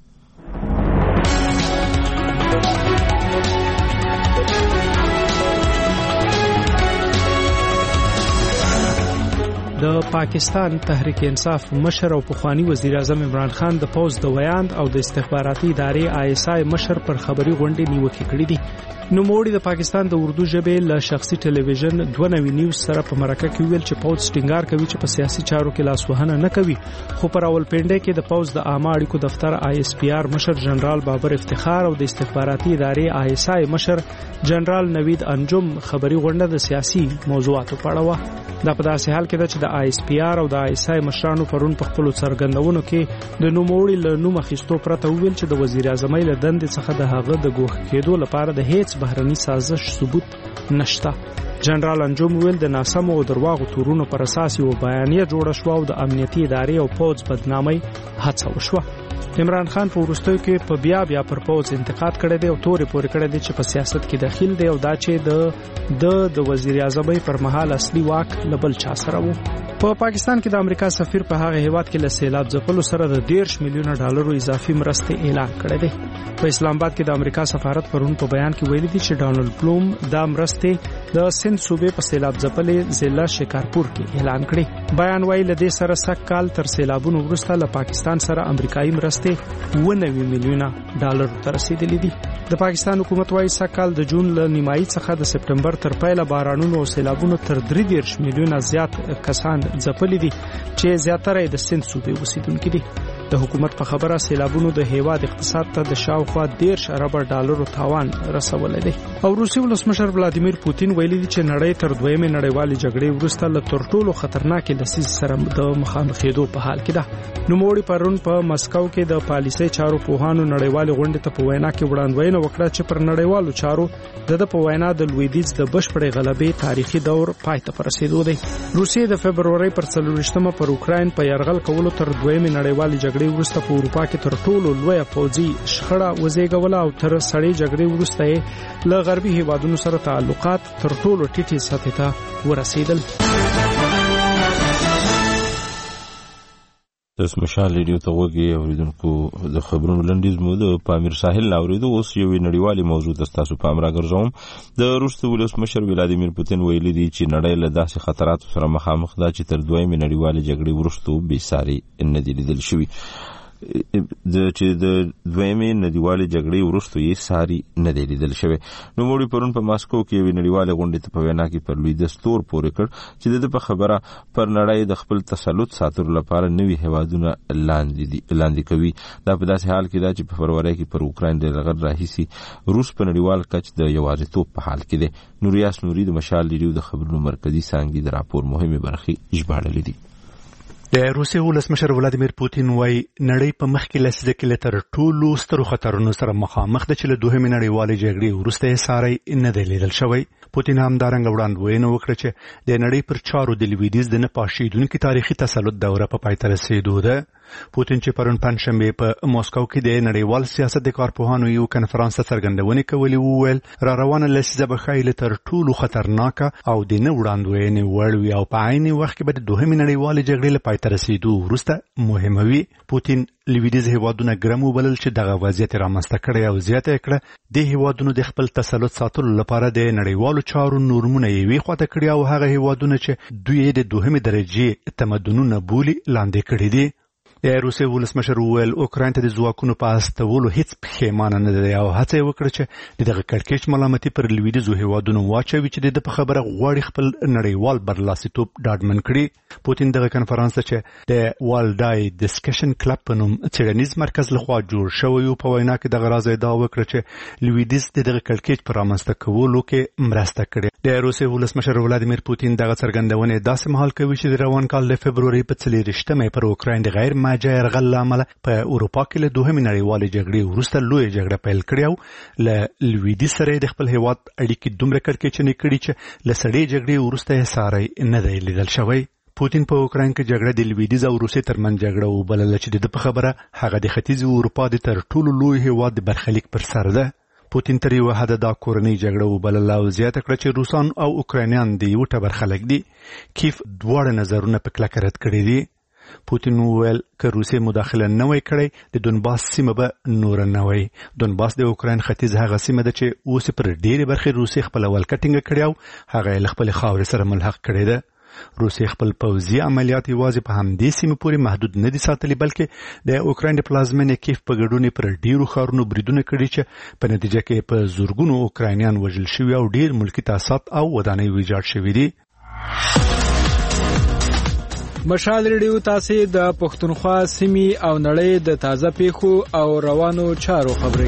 د پاکستان تحریک انصاف مشر او پخوانی وزیر اعظم عمران خان د پوز د ویاند او د استخباراتي ادارې آی اس آی مشر پر خبري غونډې نیوکه کړې دي. نو موړي د پاکستان د اردو ژبې له شخصي ټلویزیون دوه نوي نیوز سره په مرکه کې ویل چې پوز ټینګار کوي چې په سیاسي چارو کې لاسوهنه نه کوي، خو پر راولپنډۍ کې د پوز د عامه اړیکو دفتر آی اس پی آر مشر جنرال بابر افتخار او د استخباراتي ادارې آی اس آی مشر جنرال نوید انجم خبري غونډه د سیاسي موضوعاتو په اړه و. دا په داسې حال کې ده چې د آی اس پی آر او د آی اس آی مشرانو پرون په خپل څرګندونو کې د نوموړي له نوم اخیستو پرته ویل چې د وزیر اعظم له دندې څخه د هغه د ګوښ کېدو لپاره د هیڅ بهرني سازش ثبوت نشته. جنرال انجم ویل د ناسم او درواغو تورونو پر اساس یو بیانیه جوړه شو او د امنیتي ادارې او پوز بدنامي هڅه وشوه. عمران خان په وروستیو کې په بیا بیا پر پوز انتقاد کړی دی او تورې پورې کړی دی چې په سیاست کې دخیل دی او دا چې د د د وزیر اعظم پر مهال اصلي واک لبل چا سره وو. په پاکستان کې د امریکا سفیر په هغه هیواد کې له سیلاب ځپلو سره د ډیرش میلیونه ډالرو اضافي مرستې اعلان کړې ده. په اسلام آباد کې د امریکا سفارت پرون په بیان کې ویلي دي چې ډانلډ بلوم دا مرستې د سند صوبې په سیلاب ځپلې ضلع شکارپور کې اعلان کړې. بیان وایي له دې سره سږ کال تر سیلابونو وروسته له پاکستان سره امریکایي مرستې اوه نوي میلیونه ډالر ته رسیدلې دي. د پاکستان حکومت وایي سږ کال د جون له نیمایي څخه د سپټمبر تر پایله بارانونو او سیلابونو تر درې دېرش میلیونه زیات کسان ځپلي دي چې زیاتره د سند صوبې اوسیدونکي دي. د حکومت په خبره سیلابونو د هیواد اقتصاد ته د شاوخوا دېرش ارب ډالرو تاوان رسولی دی. او روسي ولسمشر ولادیمیر پوتین ویلي دي چې نړۍ تر دویمې نړیوالې جګړې وروسته له تر ټولو خطرناکې لسیزې سره د مخامخېدو په حال کې ده. نوموړي پرون په مسکو کې د پالیسۍ چارو پوهانو نړیوالې غونډې ته په وینا کې وړاندوینه وکړه چې پر نړیوالو چارو د په وینا د لویدیځ د بشپړې غلبې تاریخي دور پای ته رسیدو دی. روسیې د فبرورۍ پر څلورویشتمه پر اوکراین په یرغل کولو تر دویمې نړیوالې جګړې وروسته په اروپا کې تر ټولو لویه پوځي شخړه وزېږوله او تر سړې جګړې وروسته یې له غربي هیوادونو سره تعلقات تر ټولو ټیټې سطحې ته ورسېدل. تاسو مشال ریډیو ته وګورئ اوریدونکو د خبرونو لنډیز مو د پامیر ساحل اوریدو. اوس یو نړیوالي موضوع تاسو په امر راګرځوم. د روس ولسمشر ولادیمیر پوتین ویلي دی چې نړۍ له داسې خطراتو سره مخامخ ده چې تر دویمې نړیوالې جګړې وروسته بې ساري نه دي لیدل شوي. د چې د دویمې نړیوالې جګړې وروسته یې ساري نه دی لیدل شوی. نوموړي پرون په ماسکو کې یوې نړیوالې غونډې ته په وینا کې پر لوی دستور پورې کړ چې د په خبره پر نړۍ د خپل تسلط ساتلو لپاره نوي هیوادونه لاندې کوي. دا په داسې حال کې ده چې په فروری کې پر اوکراین د یرغل راهیسې روس په نړیوال کچ د یوازیتوب په حال کې دی. نوریاس نوري د مشال ریډیو د خبرونو مرکزي څانګې د راپور مهمې برخې ژباړلې دي. د روسیې ولسمشر ولادیمیر پوتین وايي نړۍ په مخ کې لسیزه کې له تر ټولو سترو خطرونو سره مخامخ ده چې له دوهمې نړیوالې جګړې وروسته یې ساری نه دی لیدل شوی. پوتین همدارنګه وړاندوینه وکړه چې د نړۍ پر چارو د لویدیځ د نه پاشېدونکي تاریخي تسلط دوره په پای ته رسېدو ده. پوتین چې پرون پنځشنبه په موسکو کې د نړیوال سیاست د کارپوهانو یو کنفرانس ته څرګندونې کولې وویل را روانه لسیزه به ښایي له تر ټولو خطرناکه او د نه وړاندوینې وړ وي او په عین وخت کې به د دوهمې نړیوالې جګړې له پای ته رسېدو وروسته مهمه وي. پوتین لویدیځ هیوادونه ګرم وبلل چې دغه وضعیت رامنځته کړی او زیاته کړه د هیوادونو د خپل تسلط ساتلو لپاره د نړیوالو چارو نورمونه یې خواته کړی او هغه هیوادونه چې دوی د دوهمې درجې تمدنونه بولي لاندې کړي دي. د روسیې ولسمشر وویل اوکراین ته د ځواکونو په استولو هیڅ پښیمانه نه دی او هڅه یې وکړه چې دغه کړکېچ ملامتي پر لویدیځو هیوادونو واچوي چې د په خبره غواړي خپل نړیوال برلاسیتوب ډاډمن کړي. پوتین دغه کنفرانس چې د والډای ډسکشن کلب په نوم څېړنیز مرکز لخوا جوړ شوی په وینا کې دغه راز ادعا وکړه چې لویدیځ دغه کړکېچ پر رامنځته کولو کې مرسته کړې. د روسیې ولسمشر ولادیمیر پوتین دغه څرګندونه داسې مهال کوي چې د روان کال د فبرورۍ په څلېرویشتمه پر اوکراین د غیر مهاجر یرغل له امله په اروپا کې له دوهمې نړیوالې جګړې وروسته لویه جګړه پیل کړې او له لویدیځ سره د خپل هیواد اړیکې دومره کړکېچنې کړي چې له سړې جګړې وروسته یې ساری نه دی لیدل شوی. پوتین په اوکراین کې جګړه د لویدیځ او روسیې ترمنځ جګړه وبلله چې د په خبره هغه د ختیځې اروپا د تر ټولو لوی هیواد د برخلیک پر سر ده. پوتین تر یوه حده دا کورنۍ جګړه وبلله او زیاته کړه چې روسان او اوکراینیان د یو ټبر خلک دي. کیف دواړه نظرونه په کلکه رد کړي دي. پوتین وویل که روسیې مداخله نه وای کړی د دونباس سیمه به نوره نه وای. دونباس د اوکراین ختیځ هغه سیمه ده چې اوس پر ډېرې برخې روسیې خپله ولکه ټینګه کړې او هغه یې له خپلې خاورې سره ملحق کړې ده. روسیې خپل پوځي عملیات یوازې په همدې سیمې پورې محدود نه دي ساتلي بلکې د اوکراین د پلازمینې کیف په ګډون پر ډیرو ښارونو بریدونه کړي چې په نتیجه کې په زورګونو اوکراینیان وژل شوي او ډیر ملکي تاسیسات او ودانۍ ویجاړ شوي دي. مشال ریډیو تاسو د پښتونخوا سیمې او نړۍ د تازه پیښو او روانو چارو خبري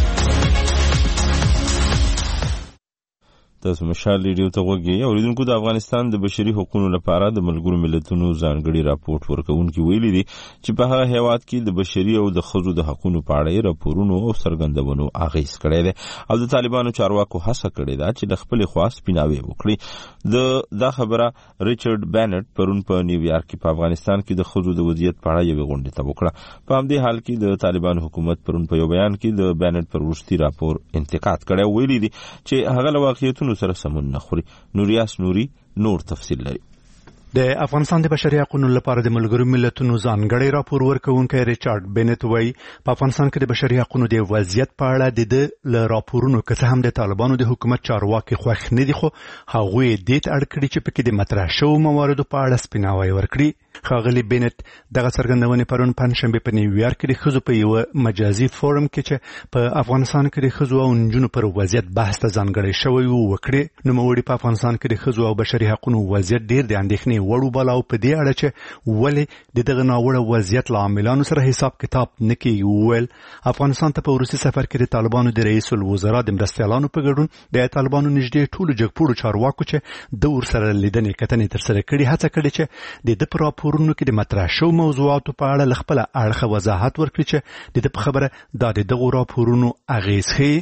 تاسو مشال ریډیو ته وګورئ. اوریدونکو د افغانستان د بشري حقوقو لپاره د ملګرو ملتونو ځانګړي راپورټ ورکوونکي ویلي دي چې په هغه هیواد کې د بشري او د ښځو د حقوقو په اړه راپورونو او څرګندونو اغېز کړی دی او د طالبانو چارواکو هڅه کړې ده چې د خپل خواص پیناوي وکړي. د دا خبره ریچارډ بینټ پرون په نیویارک کې په افغانستان کې د ښځو د وضعیت په اړه یوه غونډه ته وکړه. په همدې حال کې د طالبانو حکومت پرون په یو بیان کې د بینټ پر وروستي راپور انتقاد کړی او ویلي دي چې هغه له واقعیتونو سره سمون نه خوري. نوریاس نوري نور تفصیل لري. د افغانستان د بشري حقوقو لپاره د ملګرو ملتونو ځانګړی راپور ورکوونکی ریچارډ بینټ وایي په افغانستان کې د بشري حقوقو د وضعیت په اړه د د ل راپورونو که څه هم د طالبانو د حکومت چارواکي خوښ نه دي خو هغوی دې ته اړ کړي چې پکې د مطرح شوو مواردو په اړه سپیناوی ورکړي. ښاغلي بینټ دغه څرګندونې پرون پنجشنبه په نیویارک کې د ښځو په یوه مجازي فورم کې چې په افغانستان کې د ښځو او نجونو پر وضعیت بحث ته ځانګړی شوی و وکړې. نوموړي په افغانستان کې د ښځو او بشري حقوقو وضعیت ډېر د اندېښنې وړ وباله او په دې اړه چې ولې د دغه ناوړه وضعیت له عاملانو سره حساب کتاب نه کیږي. وویل افغانستان ته په وروستي سفر کې د طالبانو د رئیس الوزرا د مرستیالانو په ګډون د طالبانو نږدې ټولو جګپوړو چارواکو چې د ورسره لیدنې کتنې ترسره کړي هڅه کړې چې د ده په راپورونو کې د مطرح شو موضوعاتو په اړه له خپله اړخه وضاحت ورکړي چې د ده په خبره دا د دغو راپورونو اغېز ښیي.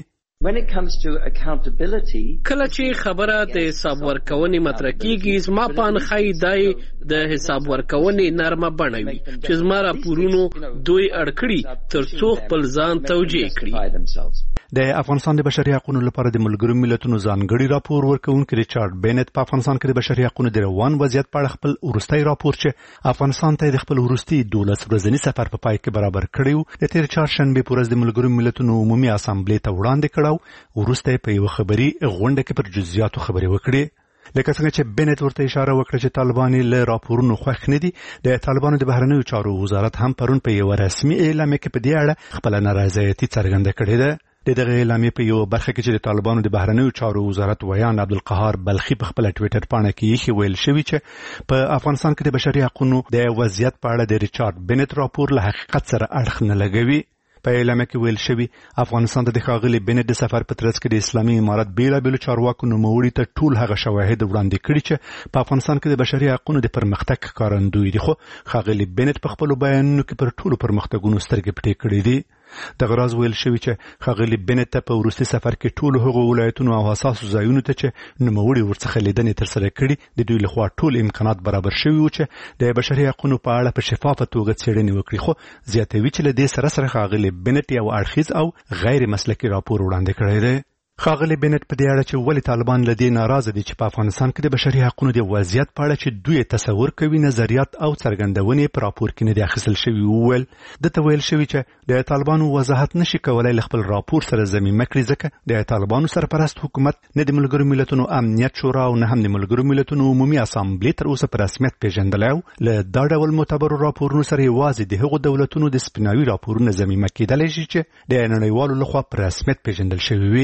کله چې خبره د حساب ورکونې مطرح کیږي زما په انښایي دای د حساب ورکونې نرمه بڼه وي چې زما راپورونو دوی اړ کړي تر څو خپل ځان توجیه کړي. د افغانستان د بشري حقوقو لپاره د ملګرو ملتونو ځانګړي راپور ورکوونکی ریچارډ بینټ په افغانستان کې د بشري حقوقو د روان وضعیت په اړه خپل وروستی راپور چې افغانستان ته د خپل وروستي دولس ورځني سفر په پای کې برابر کړی و د تېر چهارشنبې په ورځ د ملګرو ملتونو عمومي اسامبلې ته وړاندې کړی او وروسته په یوه خبري غونډه کې پر جزئیاتو خبرې وکړې. لکه څنګه چې بینټ ورته اشاره وکړه چې طالبان له راپورونو خوښ نه دي. د طالبانو د بهرنیو چارو وزارت هم پرون په یوه رسمي اعلامیه کې په دې اړه خپله نارضایتي څرګنده کړې ده. د دغه اعلامیې په یوه برخه کې چې د طالبانو د بهرنیو چارو وزارت ویان عبدالقهار بلخي په خپله ټویټر پاڼه کې ایښي ویل شوي چې په افغانستان کې د بشري حقوقو د وضعیت په اړه د ریچارډ بینټ راپور له حقیقت سره اړخ نه لګوي. په اعلامیه کې ویل شوي افغانستان ته د ښاغلي بینټ د سفر په ترڅ کې د اسلامي امارت بېلابېلو چارواکو نوموړي ته ټول هغه شواهد وړاندې کړي چې په افغانستان کې د بشري حقوقو د پرمختګ ښکارندوی دي خو ښاغلي بینټ په خپلو بیانونو کې پر ټولو پرمختګونو سترګې پټې کړې دي. دغه راز ویل شوي چې ښاغلي بینټ ته په وروستي سفر کې ټولو هغو ولایتونو او حساسو ځایونو ته چې نوموړي ورڅخه لیدنې ترسره کړي د دوی لخوا ټول امکانات برابر شوي وو چې د بشري حقوقو په اړه په شفافه توګه څېړنې وکړي. خو زیاتوي چې له دې سره سره ښاغلي بینټ یو اړخیز او غیر مسلکي راپور وړاندې کړی دی. ښاغلي بینټ په دې اړه چې ولې طالبان له دې ناراضه دي چې په افغانستان کې د بشري حقوقو د وضعیت په اړه چې دوی تصور کوي نظریات او څرګندونې په راپور کې نه دي اخیستل شوي. وویل دته ویل شوي چې د طالبانو وضاحت نشي کولای له خپل راپور سره ضمیمه کړي ځکه د طالبانو سرپرست حکومت نه د ملګرو ملتونو امنیت شورا او نه هم د ملګرو ملتونو عمومي اسامبلې تر اوسه په رسمیت پیژندلی او له دا ډول معتبرو راپورونو سره یوازې د هغو دولتونو د سپیناوي راپورونه ضمیمه کېدلی شي چې د نړیوالو لخوا په رسمیت پیژندل شوي وي. په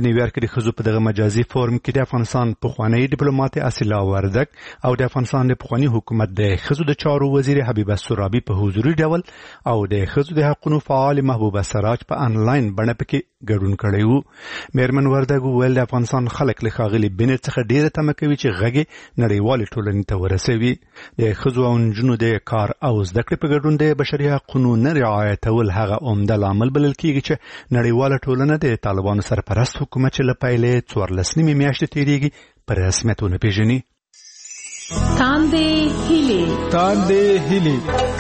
نیویارک کې د ښځو په دغه مجازي فورم کې د افغانستان پخوانی ډیپلوماټ اصیلا وردک او د افغانستان د پخوانی حکومت د ښځو د چارو وزیر حبیبه سرابي په حضوري ډول او د ښځو د حقوقو فعال محبوبه سراج په انلاین بڼه پکې ګډون کړی وو. میرمن وردک وویل د افغانستان خلک له ښاغلي بنټ څخه ډیره تمه کوي چې غږ نړیوالې ټولنې ته ورسوي. د ښځو او نجونو د کار او زده کړې په ګډون د بشري حقوقو نه رعایتول هغه عمده لامل بلل کېږي چې نړیواله ټولنه د طالبانو سرپرست حکومت چې له پیلې څوارلس نیمې میاشتې تېرېږي په رسمیت ونه پېژني. تاندې هیلې تاندې هیلې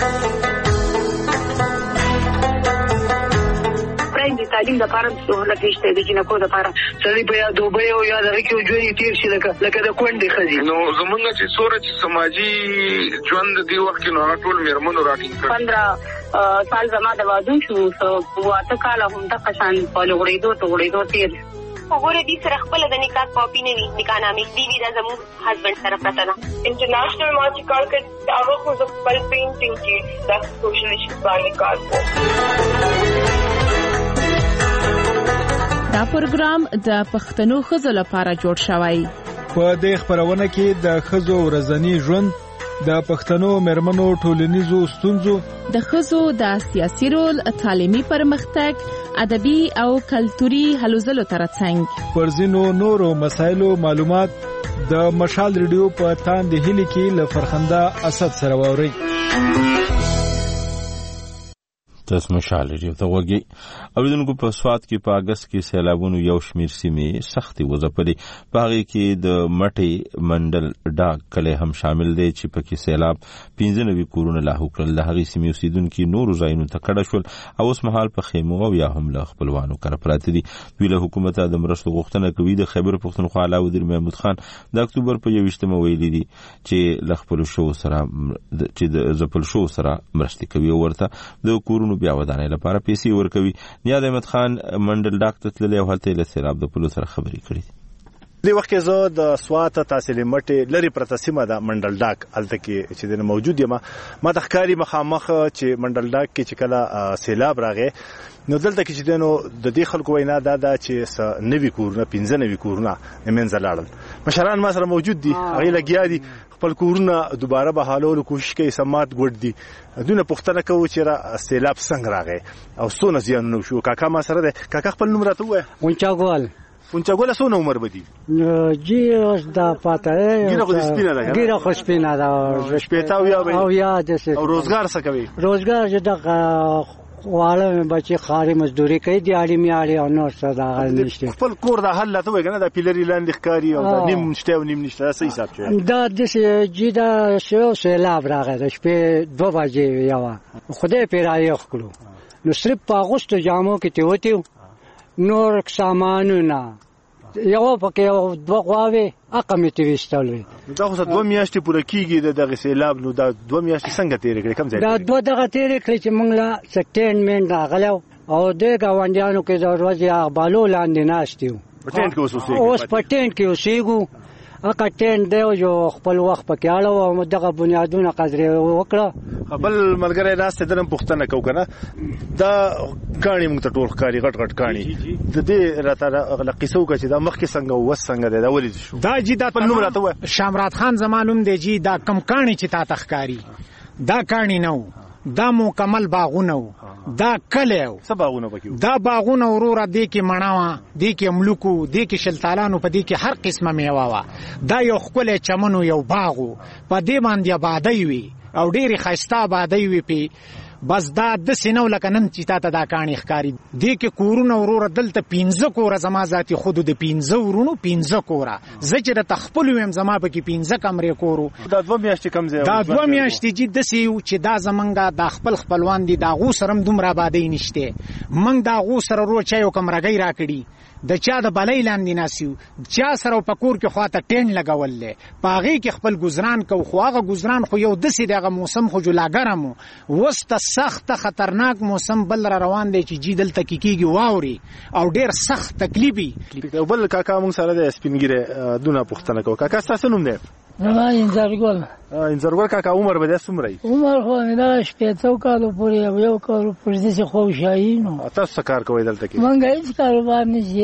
د تعلیم لپاره سہولت نشته د جنکو لپاره سړي په یا دوبۍ او یا دغه کې ژوند تیر شي لکه لکه د کونډې ښځې. نو زمونږ چې څوره چې سماجي ژوند دی وخت کې نو هغه ټول میرمنو راټینګ کړ. پندرہ سال زما د واده شو سو واته کاله هم د قشان په لغړېدو ته غړېدو تیر وګوره دې سره خپل د نکاح کاپی نه وي نکاح نامې دی وی دا زموږ هسبند سره پته ده. انټرنیشنل ما چې کار کړ هغه خو د خپل پینټینګ کې د سوشل ایشوز باندې کار کوي. دا پروګرام د پښتنو ښځو لپاره جوړ شوی. په دې خبرونه کې د ښځو ورځنی ژوند، د پښتنو مېرمنو ټولنیزو ستونزو، د ښځو د سیاسي رول، تعلیمي پرمختګ، ادبي او کلتوري هلو ځلو ترڅنګ پر ځینو نورو مسایلو معلومات د مشال ریډیو په تاندې هیلې کې له فرخنده اسد سره واورئ. تاسو مشال ریډیو ته وګورئ. اوریدونکو په سوات کې په اگست کې سیلابونو یو شمیر سیمې سختي وځپلې. په هغه کې د مټي منډل ډاګ کله هم شامل دی چې پکې سیلاب پنځه نوي کورونه لاهو کړل. د هغې سیمې اوسیدونکو نورو ځایونو ته کډه شول او اوس مهال په خیمو او یا هم له خپلوانو کره پراته دي. دوی له حکومته د مرستو غوښتنه کوي. د خیبر پښتونخوا اعلی وزیر محمود خان د اکتوبر په یوویشتمه ویلي دي چې له خپلو شو سره چې د ځپل شو سره مرستې کوي او ورته د کورونو بیا ودانۍ لپاره پیسې ورکوي. نیاد احمد خان منډل ډاک ته تللی او هلته یې له سیلاب د پولو سره خبرې کړې دي. دې وخت کې زه د سوات تحصیلي مټې لري پرته سیمه د منډل ډاک هلته کې چې دنه موجود یم ما د ښکاري مخامخ چې منډل ډاک کې چې کله سیلاب راغی نو دلته کې چې دنو د دې خلکو وینا دا ده چې نوي کورونه پنځه نوي کورونه منځ لاړل. مشران ما سره موجود دي، هغه لګیا دي خپل کورونه دوباره بحالولو کوشش کوي. سمات ګډ دي دونه پښتنه کوي چې را سیلاب څنګه راغی او څونه زیانونه شو. کاکا ما سره ده. کاکا خپل نوم راته وایه. اونچاګول اونچاګول څونه عمر بدی؟ جی دا پاته ګیره خو سپینه ده. ګیره خو سپینه ده. شپېته او یا او یا د او روزګار څه کوي؟ روزګار چې د واړه بچي خاري مزدوري کوي د اړې میاړي او نور څه دا نشته. خپل کور د حل ته وای کنه د پیلری لاندې ښکاری او د نیم نشته او نیم نشته. صحیح حساب چي دا د جی دا شو سیلاب راغی د شپې دوه بجې یوا خدای پیرایې خلو نو صرف په اگست جامو کې ته وته نور سامانونه یو پکې دوه غواوي اقمه تی وستلوي. دا خو دوه میاشتې پوره کیږي د دغه سیلاب نو دا دوه میاشتې څنګه تیرې کړې کم ځای دا دوه دغه تیرې کړې چې موږ لا سټینمنت راغلو او د گاونډیانو کې د ورځې اغبالو لاندې ناشتیو پټینټ کې اوسېږو اوس پټینټ کې اوسېږو. اګه ټینټ دی جو خپل وخت پکې اړه او دغه بنیادونه قدرې وکړه. بل ملګری ناسته درم پښتنه کو کنه دا کاڼي موږ ته ټول ښکاری غټ غټ کاڼي د دې راته لقیسو کې دا مخ کې څنګه وس څنګه دی دا ولې شو دا جی دا په نوم راته و شامرات خان زمانوم دی جی دا کم کاڼي چې تا تخکاری دا کاڼي نو دا مکمل باغونه دا کلیو څه باغونه پکې دا باغونه وروره دی کې مڼاوه دی کې ملوکو دی کې شلتالانو په دی کې هر قسمه میوه وا. دا یو خپل چمنو یو باغو په دې باندې آبادی وي او ډېری ښایسته آبادی وي پی بس دا د سینو لکه نن چې تا ته دا کاڼي ښکاري. دې کې کورونه وروره دلته پنځه کوره زما ذاتي خودو د پنځه ورونو پنځه کوره زه چې د تخپل ویم زما پکې پنځه کمرې کورو. دا دوه میاشتې کم ځای دا دوه میاشتې چې داسې یو چې دا زمونږ د خپل خپلوان دي د هغو سره هم دومره آبادۍ نشته. موږ د هغو سره رو چای او کمرګۍ راکړي د چا د بلۍ لاندې ناسیو چا سره په کور کې خواته ټین لګول دی په هغې کې خپل ګزران کو. خو هغه ګزران خو یو داسې دغه موسم خو جولاګرم و اوس ته سخت خطرناک موسم بل را روان دی چې جی دلته کې کېږي واوري او ډېر سخت تکلیف وي. بل کاکا موږ سره د سپینګیرې دونه پوښتنه کوو. کاکا ستاسو نوم دی؟ زما انځرګل. انځرګل کاکا عمر به دې څومره وي؟ عمر خو مې دا شپېته کالو پورې یو کالو پورې داسې خوشحالي نو. تاسو څه کار کوئ دلته کې؟ موږ هېڅ کاروبار نشي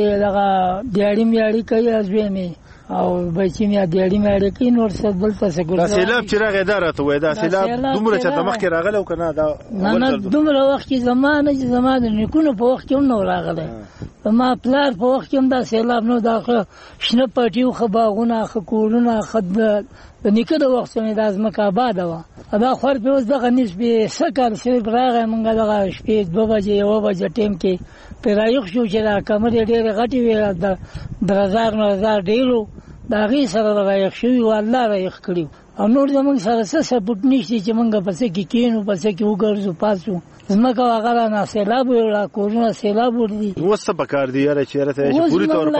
دغه دیاړي میاړي کوي ازوی می او بچی مې دیاړي میاړي کوي نور څه بل څه ګورځي. دا سیلاب چې راغی دا راته وای دا سیلاب دومره چې تمخ کې راغله او کنه دا نه نه دومره وخت کې زمانه چې زمانه نیکونو په وخت کې هم نو راغله. ما پلار په وخت کې هم دا سیلاب نو دا شنه پټیو خو باغونه خو کورونه خد د نیکه د وخت نه د ازمکه آباد و دا خور په اوس دغه نسبه سکر سره راغی مونږ دغه شپې دوه بجې یو بجې ټیم کې پیرایخ شو چې دا کمرې ډېرې غټې وې د درزار نه زار ډېرو دا غي سره راغی شو والله راغی کړیو او نور زمونږ سره څه سپورټ نشته چې مونږ پسې کې کینو پسې کې وګرځو پاسو زمکه هغه نه سیلاب ولا کورونه سیلاب وردي وسه پکار دی یاره چې راته چې پوری تور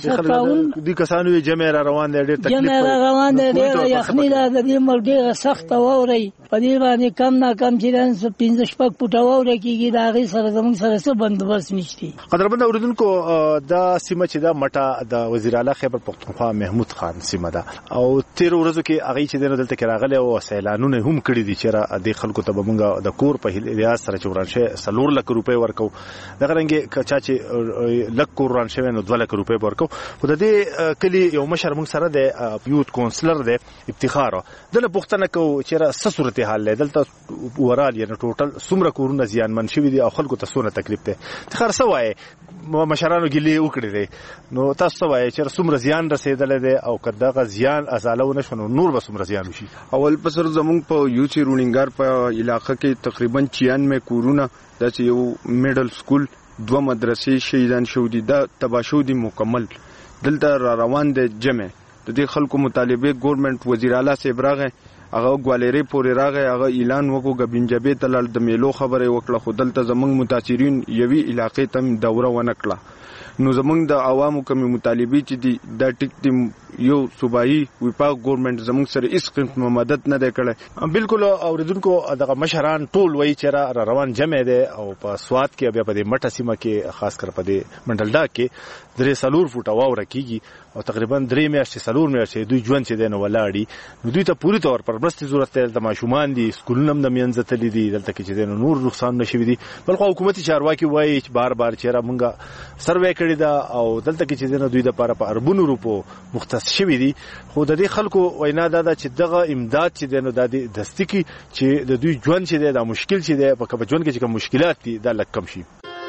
پر دي کسانو یې جمع را روان دي ډېر تکلیف جمع را روان دي ډېر یخنی دا د دې مل ډېر سخت ووري په دې باندې کم نه کم چې رنس پنځه شپږ پټه ووري کیږي دا غي سره زموږ سره څه بندوبست نشته. قدرمن اوریدونکو دا سیمه چې دا مټه د وزیر اعلی خیبر پختونخوا محمود خان سیمه ده او تیر ورځو کې هغه چې دلته کې راغله او سیلانونه هم کړی دي چې د خلکو ته بمنګه د کور په ریاست سره چورانشه سلور لک روپے ورکو دغه رنګ کچا چې لک کوران شوی نو دوه لک روپے ورکو خو د دې کلی یو مشر موږ سره د یوت کونسلر د افتخار دله پښتنه کو چې را صورت حال دلته ورال یعنی ټوټل څومره کورونه زیان من شوی دي او خلکو ته څونه تکلیف ده افتخار سوای مشرانو ګلی وکړي دي نو تاسو وایي چې څومره زیان رسیدل دي او کداغه زیان ازالونه شنو نور به څومره زیان وشي. اول پسر زمونږ په یوچی رونینګار په علاقې کې تقریبا چھیانوے کورونه د یو میډل سکول دوه مدرسې شهیدان شو دي دا تباشو دي مکمل دلته را روان دي جمع د دې خلکو مطالبه ګورنمنت وزیر اعلی صاحب راغی هغه ګوالری پورې راغی هغه اعلان وکړو غبینجبه تلل د میلو خبره وکړه خو دلته زمونږ متاثرین یوي علاقې تم دوره ونکړه نو زمونږ د عوامو کمی مطالبه چې دي دا ټیک دي یو صوبایي وفاق ګورنمنت زمونږ سره هیڅ قسم مدد نه دی کړی. بالکل اوریدونکو دغه مشران ټول وایي چې را روان جمع دي او په سواد کې بیا په دې مټه سیمه کې خاص کر په دې منډلډا کې درې سلور فوټه واوره کیږي او تقریبا درې میاشتې سلور میاشتې دوی ژوند چې دی نو ولاړي نو دوی ته پوری طور پر مرستې ضرورت دی. د ماشومان دي سکولونه هم د منځ تللي دي دلته کې چې دی نو نور نقصان نشوي دي بلکې حکومتي چارواکي وایي چې بار بار چې را مونږه سروې کړی دا او دلته کې چې دی نو دوی د لپاره په اربونو روپو مختص شوي دي خو د دې خلکو وینا دا ده چې دغه امداد چې دی نو د دې دستي کې چې د دوی ژوند چې دی دا مشکل چې دی په کوم ژوند کې چې کوم مشکلات دي دا لږ کم شي.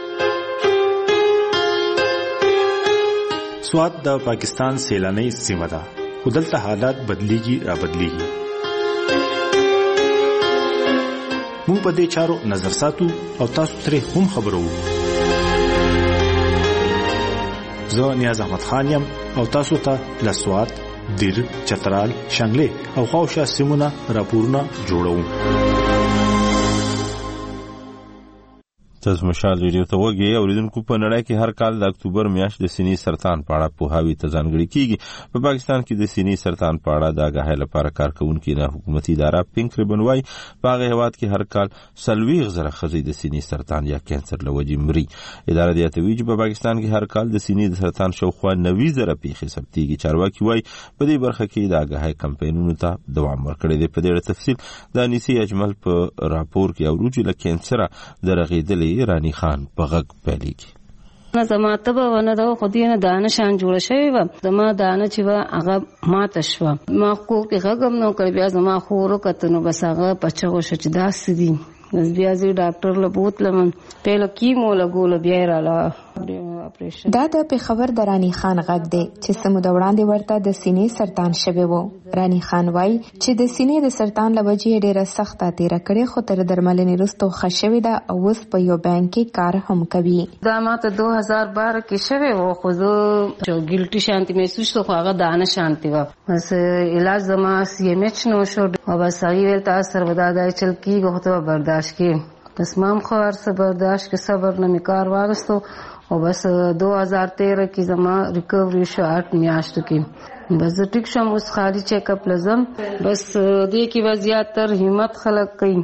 سواد د پاکستان سیلانی سیمه ده خو دلته حالات بدلیږي را بدلیږي. موږ په دې چارو نظر ساتو او تاسو ترې هم خبرو. زه نیاز احمد خان یم او تاسو ته له سواد دیر چترال شنګلې او خواوشا سیمونه راپورونه جوړوم. تاسو مشال ویډیو ته وګورئ اوریدونکو په نړۍ کې هر کال د اکتوبر میاشت د سینې سرطان په اړه پوهاوی ته ځانګړی کیږي. په پاکستان کې د سینې سرطان په اړه د آګاهۍ لپاره کارکونکو نه حکومتي اداره پینک ریبن وايي په هغه هیواد کې هر کال سلويغ زره ښځې د سینې سرطان یا کینسر له وجې مري. اداره د یاتوي چې په پاکستان کې هر کال د سینې د سرطان شاوخوا نوي زره پیښې ثبتېږي. چارواکي وايي په دې برخه کې د آګاهۍ کمپاینونو ته دوام ورکړی دی. په دې اړه تفصیل د انیسي اجمل په راپور کې اورو چې له کینسره د رغېدلې رانی خان په غږ پیلېږي. زما تبه ونه دا خو دې نه دانه شان جوړ شوی و زما دانه چې و هغه ماته شوه ما خو کې غږم نو کړ بیا زما خورو کته نو بس هغه پچغو شو چې داسې دي بیا زه ډاکټر له بوتلم پهله کیمو لګول بیا رااله اپریشن. دا د پیښور د رانی خان غږ دی چې سمو د وړاندې ورته د سینې سرطان شوی وو. رانی خان وای چې د سینې د سرطان له وجې ډیره سخته تیر کړې خو تر درملنې وروسته ښه شوې ده او اوس په یو بانک کې کار هم کوي. دا ماته دو هزار بارہ کې شوی وو خو زه چې ګلټي شانتي محسوس شو خو هغه دانه شانتي و بس علاج زما سی ام ایچ نو شو او بس هغه ته اثر ودادا چل کیږي خو ته برداشت کې بس مام خو ارسه برداشت کې صبر نه میکار واغستو او بس دو ہزار تیرہ کی زما ریکوری شو آٹھ میاشتو کی بس ټیک شم اوس خالی چیک اپ لازم بس دې کی وضعیت تر همت خلق کئ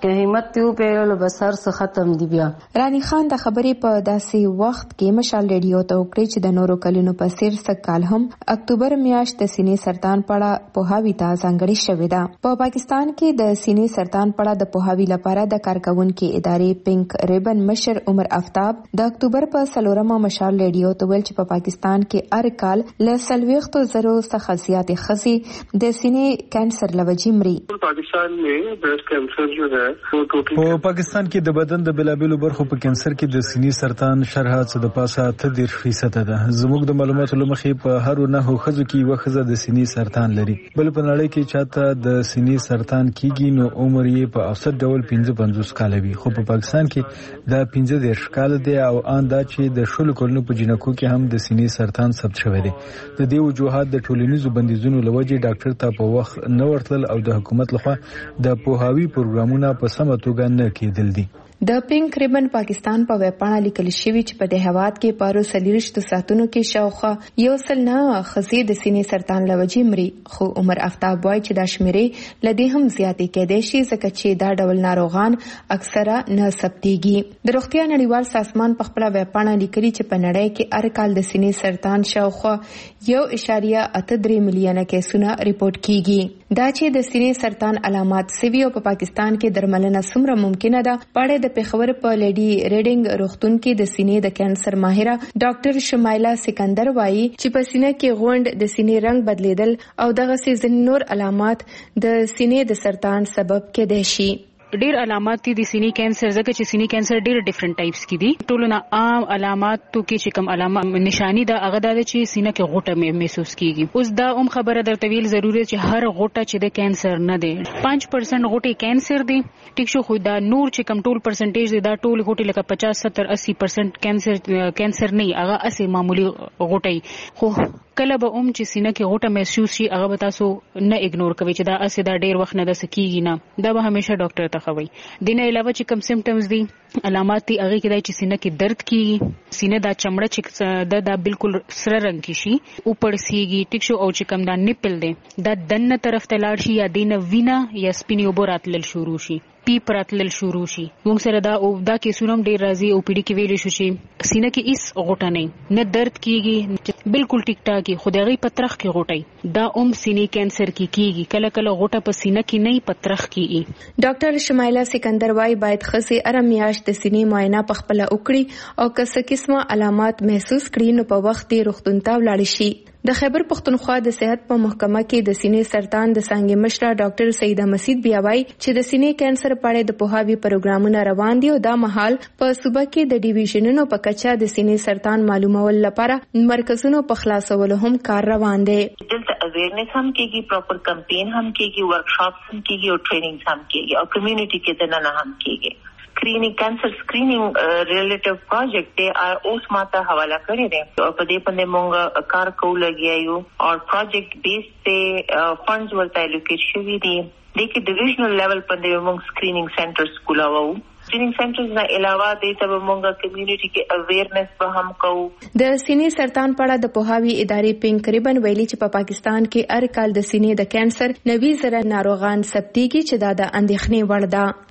که همت ته وپیرلو بس هر څه ختم دی بیا. رانی خان د خبرې په داسې وخت کې مشال ریډیو ته وکړي چې د نورو کلونو په څیر سږ کال هم اکتوبر میاشت د سینې سرطان په اړه پوهاوي ته ځانګړې شوې ده. په پاکستان کې د سینې سرطان په اړه د پوهاوي لپاره د کارکونکو ادارې پینک ریبن مشر عمر آفتاب د اکتوبر په څلورمه مشال ریډیو ته ویل چې په پاکستان کې هر کال له څلوېښتو زرو څخه زیاتې ښځې د سینې کینسر له وجې مري. پاکستان में ब्रेस्ट कैंसर जो है په پاکستان کې د بدن د بلابلو برخو په کینسر کې د سینې سرطان شرح څه د پاسه اته دېرش فیصد ده. زموږ د معلوماتو له مخې په هر نهو ښځو کې یوه ښځه د سینې سرطان لري. بل په نړۍ کې چاته د سینې سرطان کیږي نو عمر یې په اوسط ډول پنځه پنځوس کاله وي، خو په پاکستان کې دا پنځه دېرش کاله دی او ان دا چې د شلو کلونو په جنکو کې هم د سینې سرطان ثبت شوی دی. د دې وجوهات د ټولنیزو بندیزونو له وجې ډاکټر ته په وخت نه ورتلل او د حکومت لخوا د پوهاوي پروګرامونه په سمه توګه نه کېدل دي. د پینک ریبن پاکستان په ویبپاڼه لیکل شوی چې په دې هواد کې پارو سلیریشت ساتونو کې شاوخه یو سل نه خزې د سینې سرطان لوجې مري، خو عمر آفتاب وایي چې دا شمیرې لدی هم زیاتې کېدای شي ځکه چې دا ډول ناروغان اکثره نه ثبتېږي. د روغتیا نړیوال سازمان په خپل ویبپاڼه لیکلي چې په نړۍ کې هر کال د سینې سرطان شاوخه یو اشاریه اته درې میلیونه کیسونه ریپورت کیږي. دا چې د سینې سرطان علامات سوي او په پاکستان کې درملنه څومره ممکنه ده پاړې د پیښور په لیډي ریډینګ روغتون کې د سینې د کینسر ماهره ډاکټر شمایلا سکندر وایي چې په سینې کې غونډ د سینې رنگ بدلیدل او دغه سیزن نور علامات د سینې د سرطان سبب کېدای شي. ډیر علامات دي د سینې کینسر ځکه چې سینې کینسر ډیر ډیفرنٹ ټایپس کې دي. ټولو نه عام علاماتو کې چې کوم علامه نشانی ده هغه د چې سینې کې غوټه محسوس کیږي. اوس دا هم خبره درته ویل ضروري چې هر غوټه چې د کینسر نه ده پنځه پرسنټ غوټه کینسر دي. ټیک شو، خو دا نور چې کوم ټول پرسنټیج دي دا ټول غوټه لکه پچاس ستر اسی پرسنټ کینسر کینسر نه هغه اسی معمولی غوټه. خو کله به اوم چې سینې کې غوټه محسوس شي هغه به تاسو نه اګنور کوي چې دا اسی دا ډیر وخت نه د سکیږي نه، دا به همیشه ډاکټر ته خوي. دینه علاوه چې کوم سیمټمز دي علامات دي هغه کې دا چې سینې کې درد کیږي، سینې دا چمړه چې دا دا بالکل سره رنگ کی شي او پړسیږي. ټیک شو، او چې کوم دا نیپل دی دا دنه طرف ته لاړ شي یا دینه وینا یا سپینی وبراتل شروع شي، پی پراتل شروع شي. موږ سره دا او دا کې سونم ډیر راځي او پیډي کې ویل شو چې سینې کې هیڅ غوټه نه نه درد کیږي، بالکل ټیک ټاک خدای پترخ کې غوټي دا اوم سینې کینسر کې کیږي. کله کله غوټه په سینې کې نه پترخ کیږي. ډاکټر شمایلا سکندر وايي باید خسي ارمیاش د سینې معاینه په خپل وکړي او که څه قسمه علامات محسوس کړي نو په وخت یې روغتون ته ولاړ شي. د خیبر پختونخوا د صحت په محکمه کې د سینې سرطان د څنګه مشره ډاکټر سیده مسید بیا وايي چې د سینې کینسر په اړه د پوهاوي پروګرامونه روان دي او دا مهال په صوبه کې د ډیویژنونو په کچه د سینې سرطان معلومول لپاره مرکزونو په خلاصولو هم کار روان دی. دلته اویرنس هم کیږي، پراپر کمپین هم کیږي، ورکشاپس هم کیږي او ټریننګز هم کیږي او کمیونټي کې د نه هم کیږي. Screening cancer screening relative project ते اوس ماته حواله کړی دی او په دې باندې موږ کار کوو لګیایو او پروجیکټ بیس ته فندز ورته الوکیټ شوی دي. د کې ډیویژنل لیول باندې موږ سکرینینګ سنټرز کولاو. سکرینینګ سنټرز نه علاوه د ته موږ کمیونټي کې اویرنس به هم کوو. د سینې سرطان په اړه د پوهاوي ادارې پینک ریبن ویلي چې په پاکستان کې هر کال د سینې د کینسر نوي زره ناروغان ثبتېږي چې دا د اندېښنې وړ ده.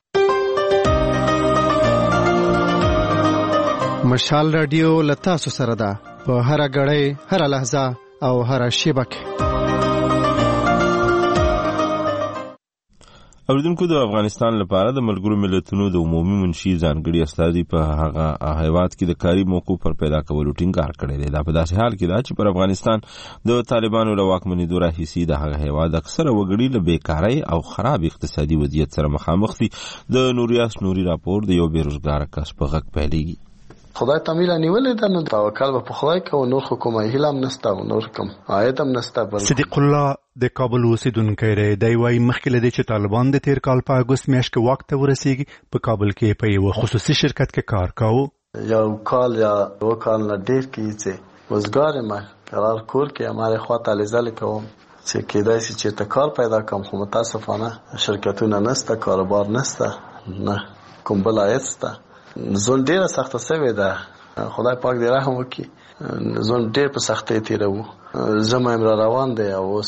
مشال رادیو لتا سو سره ده په هر غړې هر لحظه او هر شیبه کې. اوریدونکو د افغانستان لپاره د ملګرو ملتونو د عمومي منشي ځانګړي استازي په هغه هیواد کې د کاري موقف پر پیدا کولو ټینګار کړی دی. دا په داسې حال کې ده چې پر افغانستان د طالبانو له واکمنېدو راهیسې د هغه هیواد اکثره وګړي له بیکارۍ او خراب اقتصادي وضعیت سره مخامخ دي. د نوریاس نوري راپور د یو بیروزګار کس په غږ پیلېږي. خدای تعالی نیولې ده نو توکل په خدای کوو، نور حکومت هیلم نسته او نور کوم آیتم نسته. صدیق الله د کابل اوسیدونکی دی. دی وايي مخکې له دې چې طالبان د تیر کال په اګوست میاشت کې واک ته ورسېږي په کابل کې په یو خصوصي شرکت کې کار کاوه. یو کال یا دو کال نه ډیر کې چې وزګار ما قرار کور کې اماره خواته لزل کوم چې کېدای شي چې ته کار پیدا کوم، خو متاسفانه شرکتونه نسته، کاروبار نسته، نه کوم بل عاید شته. زون ډیره سخته سوې ده، خدای پاک دې رحم وکړي. زون ډیر په سختۍ تیرو، زما امر روان دی او اوس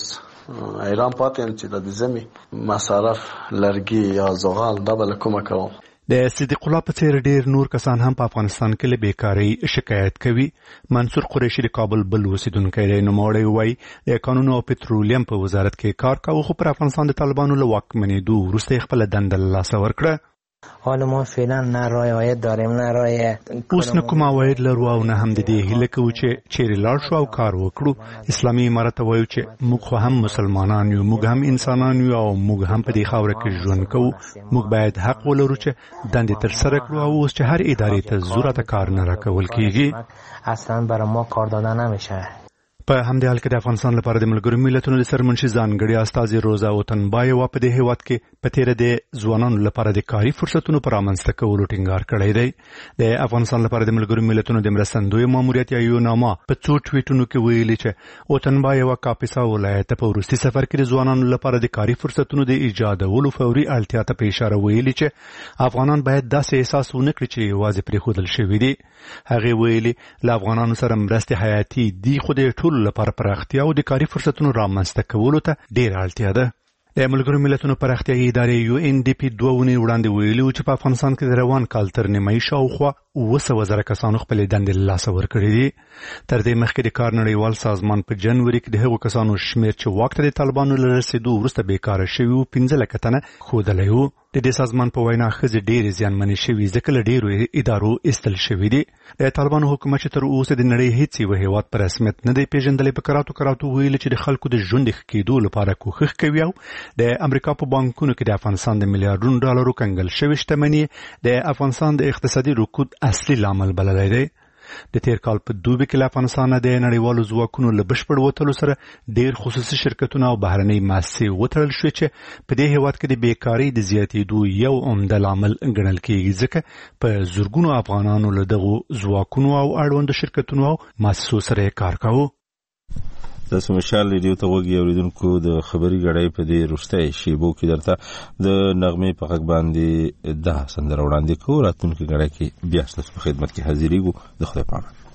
ایران پاتې چې د زمي مصارف لرګي یا زغال دا بل کومه کوم. د صدیق الله په څیر ډیر نور کسان هم په افغانستان کې له بیکاری شکایت کوي. منصور قریشي د کابل بل اوسیدونکی دی. نوموړی وایي د کانونو او پټرولیم په وزارت کې کار کاوه، خو پر افغانستان د طالبانو له واکمنېدو وروسته خپله دنده له لاسه ورکړه. حالا ما فعلا نه رای عاید داریم نه رای اوس نه کوم عواید لرو او نه هم د دې هیله کوو چې چیرې لاړ شو او کار وکړو. اسلامي امارت وایو چې موږ خو هم مسلمانان یو، موږ هم انسانان یو او موږ هم په دې خاوره کې ژوند کوو. موږ باید حق ولرو چې دندې ترسره کړو او اوس چې هر ادارې ته ضرورت کار نه راکول کیږي. اصلا برای ما کار داده نمیشه. په همدې حال کې د افغانستان لپاره د ملګرو ملتونو د سرمنشي ځانګړي استازي روزا وطنبایوا په دې هیواد کې په تیره د ځوانانو لپاره د کاري فرصتونو پر رامنځته کولو ټینګار کړی دی. د افغانستان لپاره د ملګرو ملتونو د مرستندوی ماموریت یا یوناما په څو ټویټونو کې ویلي چې وطنبایوا کاپیسا ولایت په وروستي سفر کې د ځوانانو لپاره د کاري فرصتونو د ایجادولو فوري اړتیا ته په اشاره ویلي چې افغانان باید داسې احساس ونه کړي چې یوازې پرېښودل شوي دي. هغې ویلي له افغانانو سره مرستې حیاتي دي، خو د ټولو لپاره پراختیا او د کاري فرصتونو رامنځته کولو ته ډېره اړتیا ده. د ملګرو ملتونو پراختیایي ادارې یو ان ډي پي دوه اونۍ وړاندې ویلي چې په افغانستان کې د روان کال تر نیمایي شاوخوا اوه سوه زره کسانو خپلې دندې له لاسه ورکړې دي. تر دې مخکې د کار نړیوال سازمان په جنوري کې د هغو کسانو شمېر چې واک ته د طالبانو له رسېدو وروسته بیکاره شوي وو پنځه لکه تنه ښودلی وو. د دې سازمان په وینا ښځې ډېرې زیانمنې شوي ځکه له ډېرو ادارو ایستل شوي دي. د طالبانو حکومت چې تر اوسه د نړۍ هیڅ یو هېواد په رسمیت نه دی پېژندلی په کراتو کراتو ویلي چې د خلکو د ژوند ښه کېدو لپاره کوښښ کوي او د امریکا په بانکونو کې د افغانستان د میلیارډونو ډالرو کنګل شوې شتمني د افغانستان د اقتصادي رکود اصلي لامل بللی دی. د تیر کال په دوبي کې له افغانستانه د نړیوالو ځواکونو له بشپړ وتلو سره ډېر خصوصي شرکتونه او بهرنۍ مؤسسې وتړل شوې چې په دې هېواد کې د بیکارۍ د زیاتېدو یو عمده لامل ګڼل کېږي، ځکه په زرګونو افغانانو له دغو ځواکونو او اړوندو شرکتونو او مؤسسو سره یې کار کاوه. تاسو مشال ریډیو ته وګورئ اوریدونکو د خبري غړۍ په دې وروستۍ شیبو کې درته د نغمې په غږ باندې دا سندره وړاندې کوو. راتلونکي غړۍ کې بیا ستاسو په خدمت کې حاضرېږو. د خدای په امان.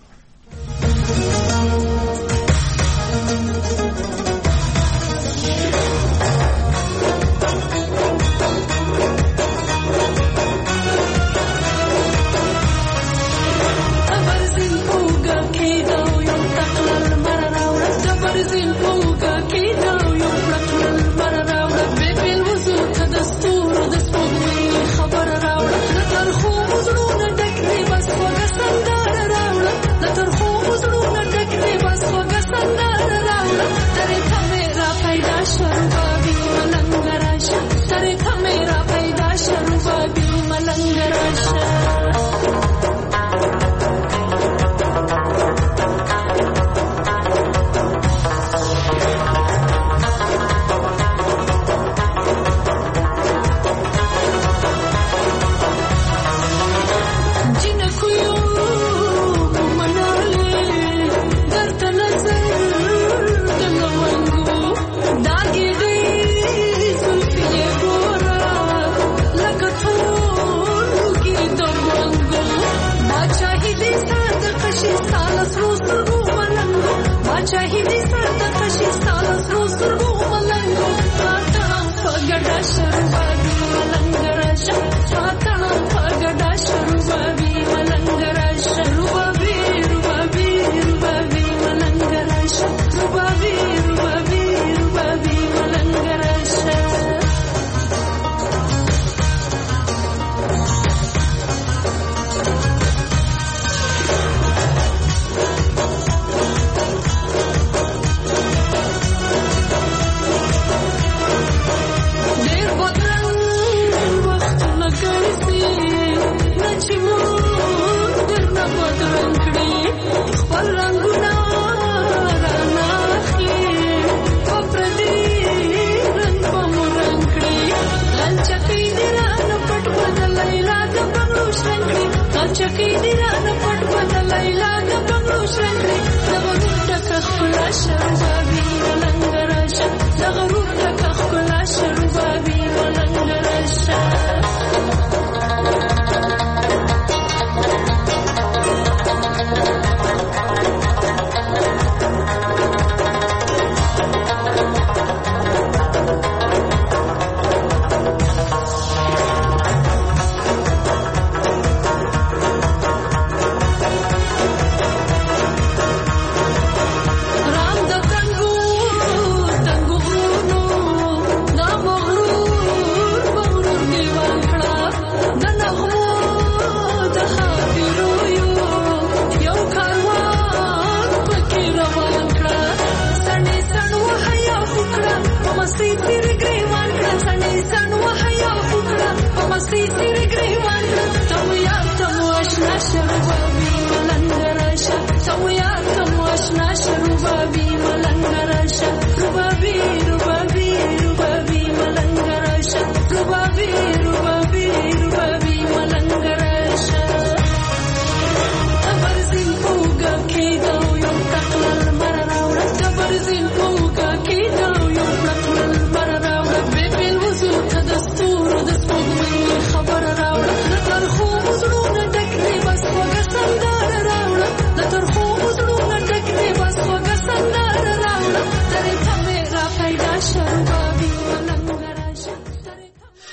وي